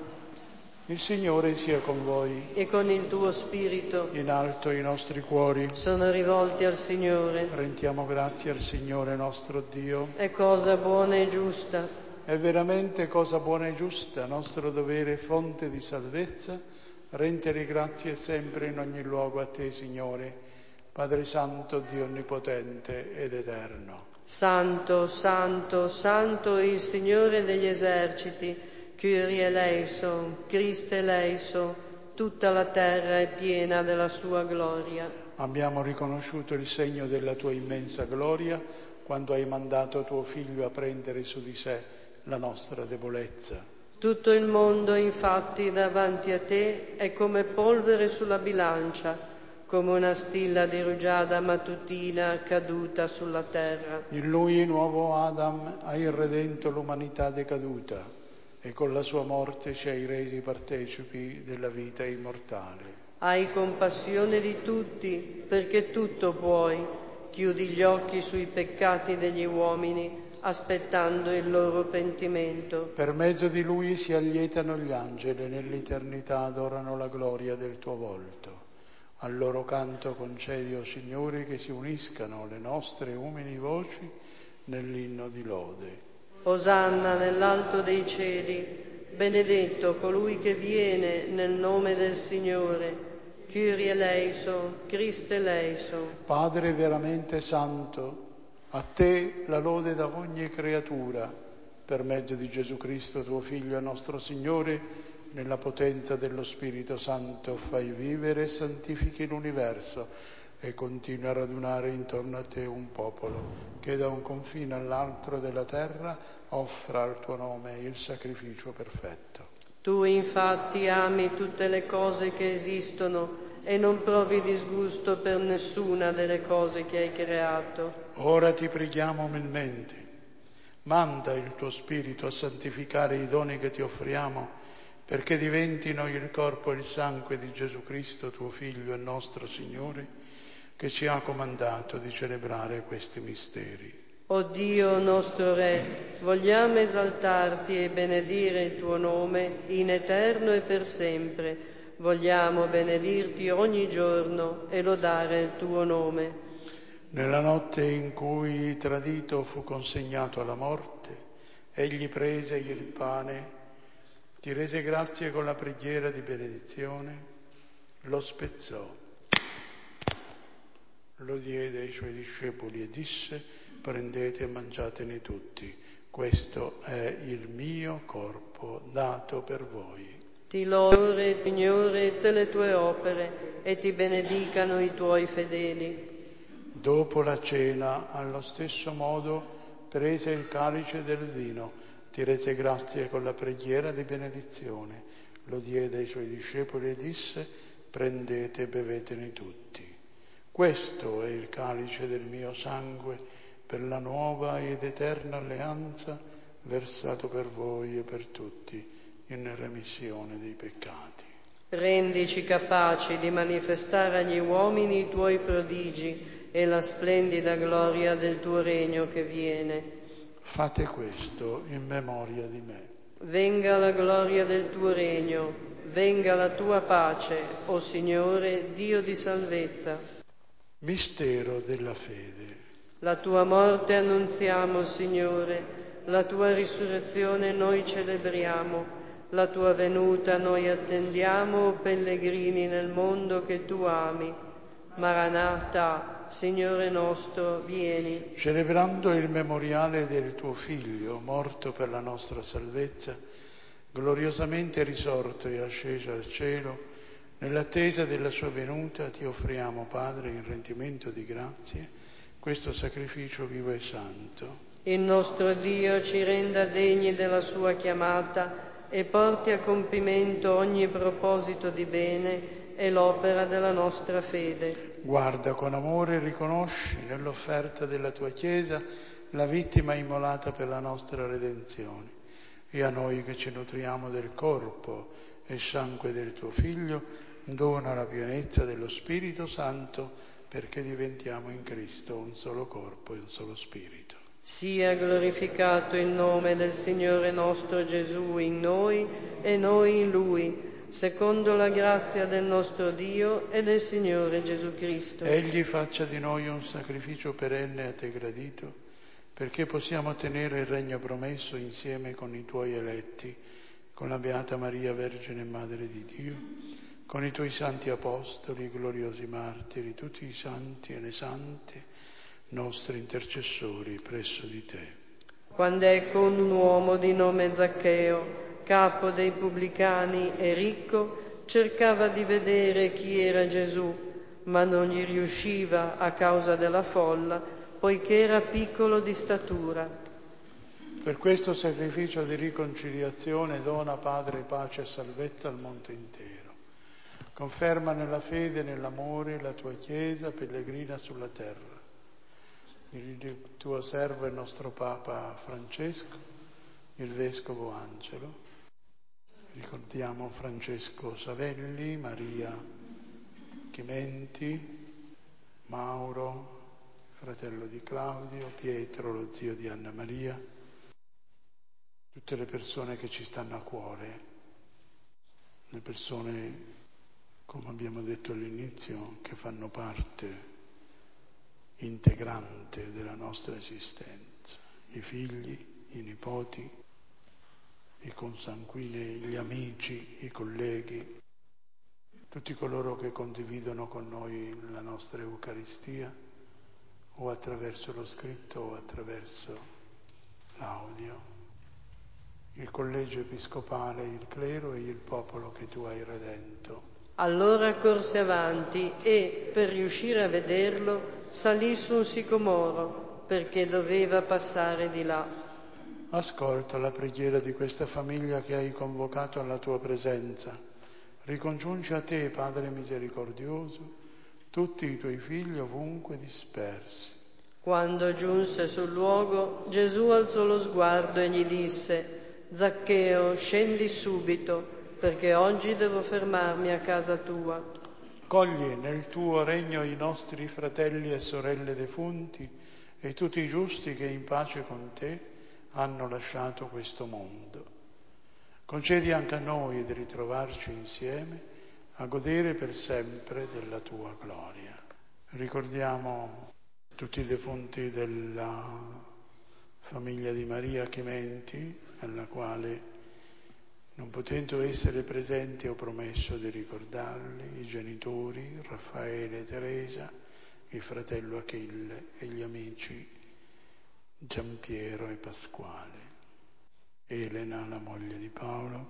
Il Signore sia con voi. E con il tuo spirito. In alto i nostri cuori Sono rivolti al Signore. rendiamo grazie al Signore nostro Dio. È cosa buona e giusta. È veramente cosa buona e giusta, nostro dovere e fonte di salvezza, rendere grazie sempre in ogni luogo a te, Signore, Padre Santo, Dio Onnipotente ed Eterno. Santo, santo, santo il Signore degli eserciti, Kyrie eleison, Christe eleison, tutta la terra è piena della sua gloria. Abbiamo riconosciuto il segno della tua immensa gloria quando hai mandato tuo Figlio a prendere su di sé la nostra debolezza. Tutto il mondo, infatti, davanti a te è come polvere sulla bilancia, come una stilla di rugiada mattutina caduta sulla terra. In Lui, nuovo Adam, hai redento l'umanità decaduta e con la sua morte ci hai resi partecipi della vita immortale. Hai compassione di tutti, perché tutto puoi. Chiudi gli occhi sui peccati degli uomini, aspettando il loro pentimento. Per mezzo di Lui si allietano gli angeli e nell'eternità adorano la gloria del tuo volto. Al loro canto concedi, o Signore, che si uniscano le nostre umili voci nell'inno di lode. Osanna nell'alto dei cieli, benedetto colui che viene nel nome del Signore. Kyrie eleison, Christe eleison. Padre veramente santo, a te la lode da ogni creatura, per mezzo di Gesù Cristo, tuo Figlio e nostro Signore, nella potenza dello Spirito Santo fai vivere e santifichi l'universo e continui a radunare intorno a te un popolo che da un confine all'altro della terra offra al tuo nome il sacrificio perfetto. Tu infatti ami tutte le cose che esistono e non provi disgusto per nessuna delle cose che hai creato. Ora ti preghiamo umilmente, manda il tuo Spirito a santificare i doni che ti offriamo, perché diventino il corpo e il sangue di Gesù Cristo, tuo Figlio e nostro Signore, che ci ha comandato di celebrare questi misteri. O Dio nostro Re, vogliamo esaltarti e benedire il tuo nome in eterno e per sempre. Vogliamo benedirti ogni giorno e lodare il tuo nome. Nella notte in cui tradito fu consegnato alla morte, egli prese il pane, ti rese grazie con la preghiera di benedizione, lo spezzò, lo diede ai suoi discepoli e disse: prendete e mangiatene tutti, questo è il mio corpo dato per voi. Ti lodo, Signore, delle tue opere e ti benedicano i tuoi fedeli. Dopo la cena, allo stesso modo, prese il calice del vino, ti rese grazie con la preghiera di benedizione, lo diede ai suoi discepoli e disse: prendete e bevetene tutti. Questo è il calice del mio sangue per la nuova ed eterna alleanza, versato per voi e per tutti in remissione dei peccati. Rendici capaci di manifestare agli uomini i tuoi prodigi e la splendida gloria del tuo regno che viene. Fate questo in memoria di me. Venga la gloria del tuo regno, venga la tua pace, o Signore, Dio di salvezza. Mistero della fede. La tua morte annunziamo, Signore, la tua risurrezione noi celebriamo, la tua venuta noi attendiamo, pellegrini nel mondo che tu ami. Maranatha, Signore nostro, vieni. Celebrando il memoriale del tuo Figlio, morto per la nostra salvezza, gloriosamente risorto e asceso al cielo, nell'attesa della sua venuta ti offriamo, Padre, in rendimento di grazie, questo sacrificio vivo e santo. Il nostro Dio ci renda degni della sua chiamata e porti a compimento ogni proposito di bene e l'opera della nostra fede. Guarda con amore e riconosci nell'offerta della tua Chiesa la vittima immolata per la nostra redenzione, e a noi che ci nutriamo del corpo e sangue del tuo Figlio dona la pienezza dello Spirito Santo, perché diventiamo in Cristo un solo corpo e un solo Spirito. Sia glorificato il nome del Signore nostro Gesù in noi e noi in Lui, secondo la grazia del nostro Dio e del Signore Gesù Cristo. Egli faccia di noi un sacrificio perenne a te gradito, perché possiamo ottenere il regno promesso insieme con i tuoi eletti, con la Beata Maria, Vergine e Madre di Dio, con i tuoi santi apostoli, gloriosi martiri, tutti i santi e le sante, nostri intercessori presso di te. Quando ecco un uomo di nome Zaccheo, capo dei pubblicani e ricco, cercava di vedere chi era Gesù, ma non gli riusciva a causa della folla, poiché era piccolo di statura. Per questo sacrificio di riconciliazione dona, Padre, pace e salvezza al mondo intero. Conferma nella fede e nell'amore la tua Chiesa pellegrina sulla terra. Il tuo servo e il nostro Papa Francesco, il Vescovo Angelo. Ricordiamo Francesco Savelli, Maria Chimenti, Mauro, fratello di Claudio, Pietro, lo zio di Anna Maria, tutte le persone che ci stanno a cuore, le persone, come abbiamo detto all'inizio, che fanno parte integrante della nostra esistenza, i figli, i nipoti, i consanguinei, gli amici, i colleghi, tutti coloro che condividono con noi la nostra Eucaristia, o attraverso lo scritto o attraverso l'audio, il collegio episcopale, il clero e il popolo che tu hai redento. Allora corse avanti e, per riuscire a vederlo, salì su un sicomoro, perché doveva passare di là. Ascolta la preghiera di questa famiglia che hai convocato alla tua presenza. Ricongiungi a te, Padre misericordioso, tutti i tuoi figli ovunque dispersi. Quando giunse sul luogo, Gesù alzò lo sguardo e gli disse: Zaccheo, scendi subito, perché oggi devo fermarmi a casa tua. Cogli nel tuo regno i nostri fratelli e sorelle defunti e tutti i giusti che in pace con te hanno lasciato questo mondo. Concedi anche a noi di ritrovarci insieme a godere per sempre della tua gloria. Ricordiamo tutti i defunti della famiglia di Maria Chimenti, alla quale, non potendo essere presenti, ho promesso di ricordarli, i genitori, Raffaele e Teresa, il fratello Achille e gli amici Giampiero e Pasquale, Elena, la moglie di Paolo,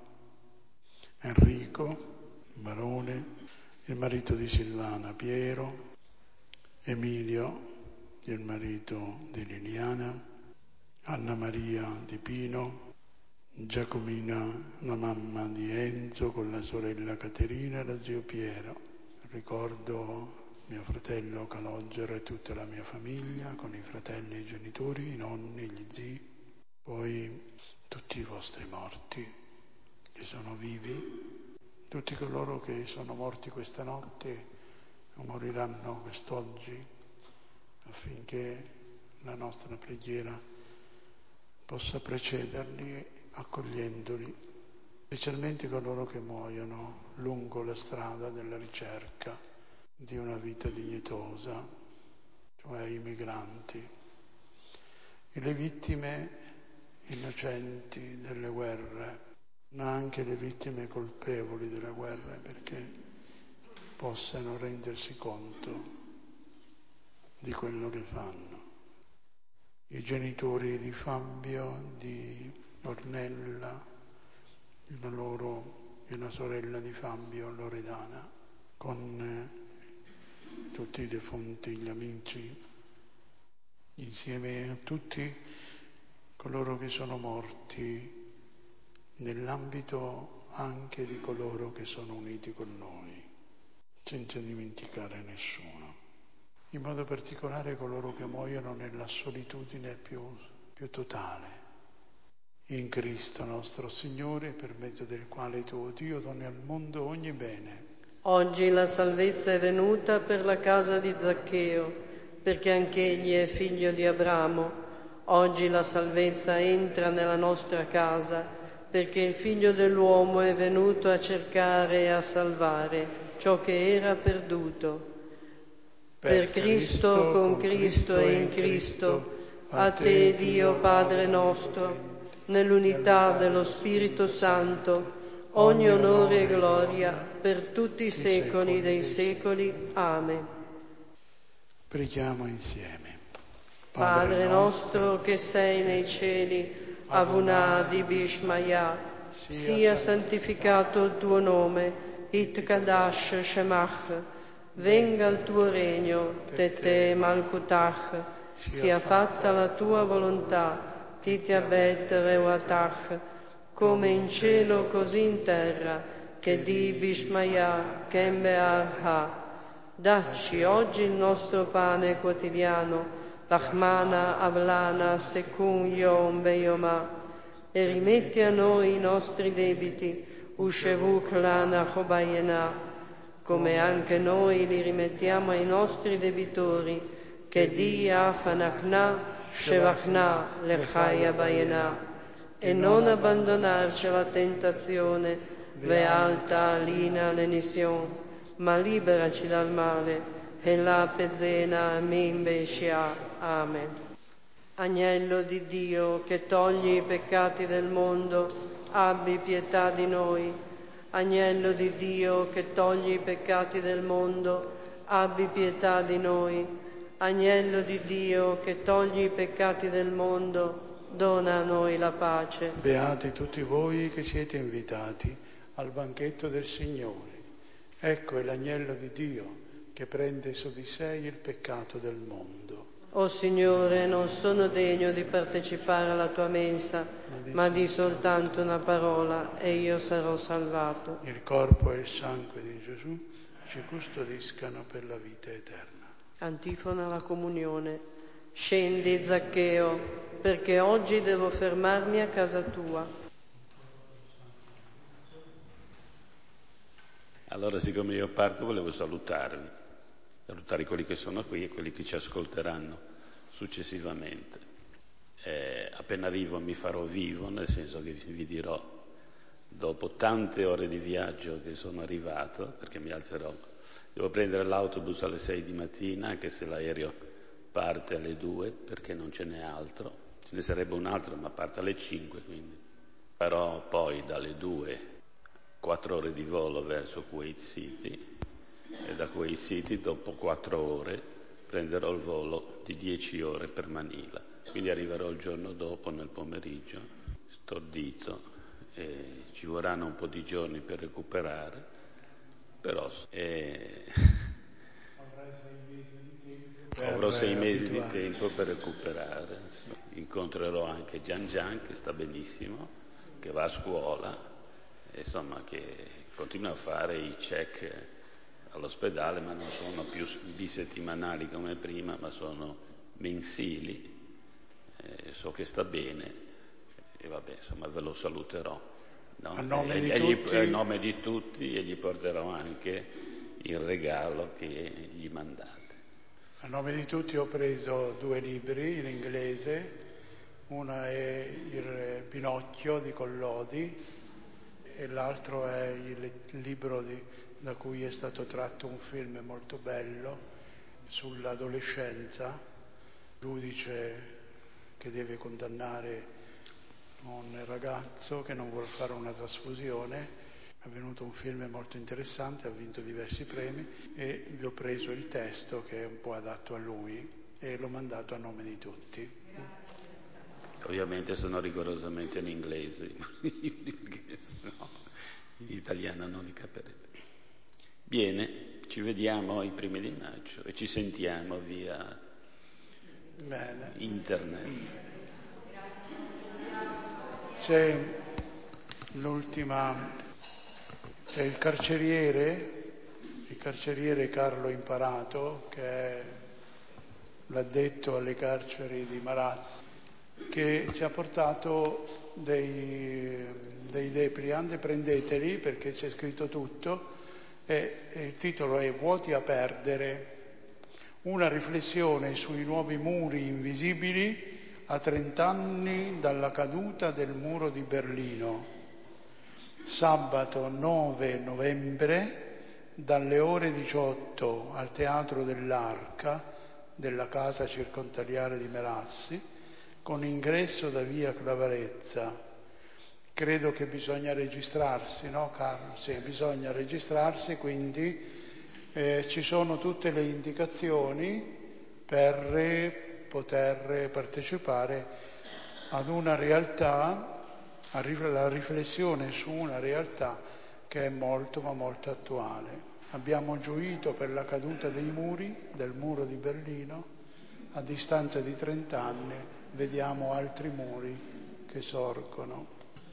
Enrico, Barone, il marito di Silvana, Piero, Emilio, il marito di Liliana, Anna Maria di Pino, Giacomina, la mamma di Enzo, con la sorella Caterina e lo zio Piero. Ricordo mio fratello Calogero e tutta la mia famiglia, con i fratelli e i genitori, i nonni, gli zii, poi tutti i vostri morti che sono vivi, tutti coloro che sono morti questa notte o moriranno quest'oggi, affinché la nostra preghiera possa precederli accogliendoli, specialmente coloro che muoiono lungo la strada della ricerca di una vita dignitosa, cioè i migranti, e le vittime innocenti delle guerre ma anche le vittime colpevoli della guerra, perché possano rendersi conto di quello che fanno. I genitori di Fabio, di Ornella, la loro e la sorella di Fabio, Loredana, con eh, tutti i defunti, gli amici, insieme a tutti coloro che sono morti nell'ambito anche di coloro che sono uniti con noi, senza dimenticare nessuno. In modo particolare coloro che muoiono nella solitudine più, più totale, in Cristo nostro Signore, per mezzo del quale tuo Dio doni al mondo ogni bene. Oggi la salvezza è venuta per la casa di Zaccheo, perché anch'egli è figlio di Abramo. Oggi la salvezza entra nella nostra casa, perché il Figlio dell'uomo è venuto a cercare e a salvare ciò che era perduto. Per Cristo, con Cristo e in Cristo, a te, Dio Padre nostro, nell'unità dello Spirito Santo, ogni onore e gloria per tutti i secoli dei secoli. Amen. Preghiamo insieme. Padre nostro che sei nei cieli, Avunadi Bishmaya, sia santificato il tuo nome, It Kadash Shemach, venga il tuo regno, Tete Malkutach, sia fatta la tua volontà, Titiabet Reuatach, come in cielo così in terra, che di Bishmaya Kembe Arha. Dacci oggi il nostro pane quotidiano, Lachmana Avlana Sekun Yom Beyoma, e rimetti a noi i nostri debiti, Ushevuk Lana Chobayena, come anche noi li rimettiamo ai nostri debitori, che di Afanachna Shevachna Lechaya Bayena, e non abbandonarci alla tentazione, Vealta Lina Lenision, ma liberaci dal male, e la pezzena mimbe shia. Amen. Agnello di Dio che togli i peccati del mondo, abbi pietà di noi. Agnello di Dio che togli i peccati del mondo, abbi pietà di noi. Agnello di Dio che togli i peccati del mondo, dona a noi la pace. Beati tutti voi che siete invitati al banchetto del Signore. Ecco è l'agnello di Dio che prende su di sé il peccato del mondo. O Signore, non sono degno di partecipare alla tua mensa, ma di soltanto una parola e io sarò salvato. Il corpo e il sangue di Gesù ci custodiscano per la vita eterna. Antifona alla comunione. Scendi, Zaccheo, perché oggi devo fermarmi a casa tua. Allora, siccome io parto, volevo salutarvi, salutare quelli che sono qui e quelli che ci ascolteranno successivamente. Eh, appena arrivo mi farò vivo, nel senso che vi dirò, dopo tante ore di viaggio che sono arrivato, perché mi alzerò, devo prendere l'autobus alle sei di mattina, anche se l'aereo parte alle due, perché non ce n'è altro, ce ne sarebbe un altro, ma parte alle cinque, quindi farò poi dalle due quattro ore di volo verso Kuwait City, e da Kuwait City dopo quattro ore prenderò il volo di dieci ore per Manila, quindi arriverò il giorno dopo nel pomeriggio stordito e ci vorranno un po' di giorni per recuperare, però eh, avrò sei mesi di tempo per recuperare. Incontrerò anche Gian Gian che sta benissimo, che va a scuola, insomma che continua a fare i check all'ospedale, ma non sono più bisettimanali come prima, ma sono mensili. Eh, so che sta bene e vabbè, insomma ve lo saluterò, no? A nome e, di e gli, tutti... a nome di tutti e gli porterò anche il regalo che gli mandate. A nome di tutti ho preso due libri in inglese, uno è il Pinocchio di Collodi e l'altro è il libro di, da cui è stato tratto un film molto bello sull'adolescenza, giudice che deve condannare un ragazzo che non vuole fare una trasfusione. È venuto un film molto interessante, ha vinto diversi premi e gli ho preso il testo che è un po' adatto a lui e l'ho mandato a nome di tutti. Ovviamente sono rigorosamente in inglese, perché sennò in italiano non li capirebbe. Bene, ci vediamo i primi di maggio e ci sentiamo via Bene. internet. C'è l'ultima, c'è il carceriere, il carceriere Carlo Imparato, che è l'addetto alle carceri di Marassi, che ci ha portato dei, dei depliant, prendeteli perché c'è scritto tutto, e, e il titolo è Vuoti a perdere, una riflessione sui nuovi muri invisibili a trent'anni dalla caduta del muro di Berlino, sabato nove novembre dalle ore diciotto al Teatro dell'Arca della casa circondariale di Marassi, con ingresso da via Clavarezza. Credo che bisogna registrarsi, no Carlo? Sì, bisogna registrarsi, quindi eh, ci sono tutte le indicazioni per poter partecipare ad una realtà, alla riflessione su una realtà che è molto ma molto attuale. Abbiamo gioito per la caduta dei muri, del muro di Berlino, a distanza di trent'anni vediamo altri muri che sorgono.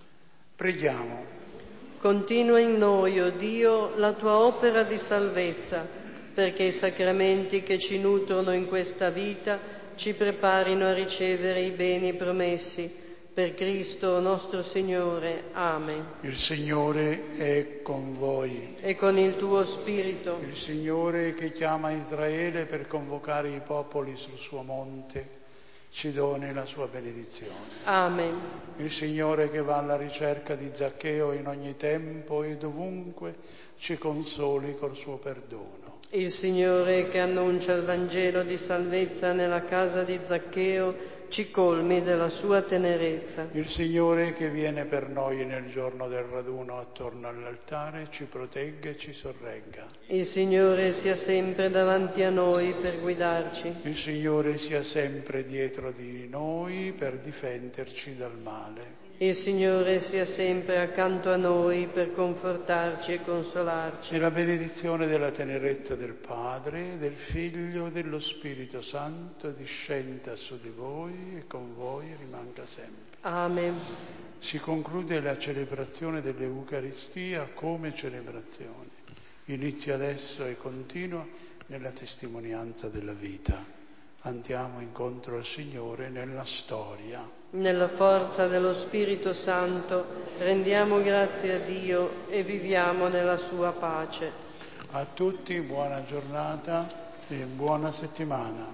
Preghiamo. Continua in noi, o Dio, la tua opera di salvezza, perché i sacramenti che ci nutrono in questa vita ci preparino a ricevere i beni promessi. Per Cristo nostro Signore. Amen. Il Signore è con voi. E con il tuo spirito. Il Signore che chiama Israele per convocare i popoli sul suo monte ci doni la sua benedizione. Amen. Il Signore che va alla ricerca di Zaccheo in ogni tempo e dovunque ci consoli col suo perdono. Il Signore che annuncia il Vangelo di salvezza nella casa di Zaccheo ci colmi della sua tenerezza. Il Signore che viene per noi nel giorno del raduno attorno all'altare ci protegga e ci sorregga. Il Signore sia sempre davanti a noi per guidarci. Il Signore sia sempre dietro di noi per difenderci dal male. Il Signore sia sempre accanto a noi per confortarci e consolarci. E la benedizione della tenerezza del Padre, del Figlio e dello Spirito Santo discenda su di voi e con voi rimanga sempre. Amen. Si conclude la celebrazione dell'Eucaristia come celebrazione. Inizia adesso e continua nella testimonianza della vita. Andiamo incontro al Signore nella storia. Nella forza dello Spirito Santo rendiamo grazie a Dio e viviamo nella sua pace. A tutti buona giornata e buona settimana.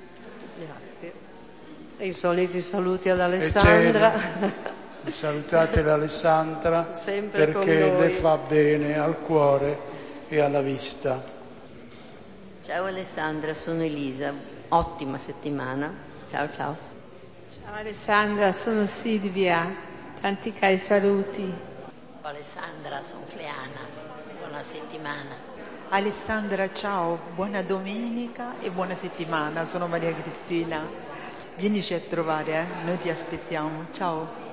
Grazie. E i soliti saluti ad Alessandra. Salutate l'Alessandra Sempre perché con le noi. fa bene al cuore e alla vista. Ciao Alessandra, sono Elisa. Ottima settimana. Ciao ciao. Ciao Alessandra, sono Silvia, tanti cari saluti. Ciao Alessandra, sono Fleana, buona settimana. Alessandra, ciao, buona domenica e buona settimana, sono Maria Cristina. Vienici a trovare, eh? Noi ti aspettiamo, ciao.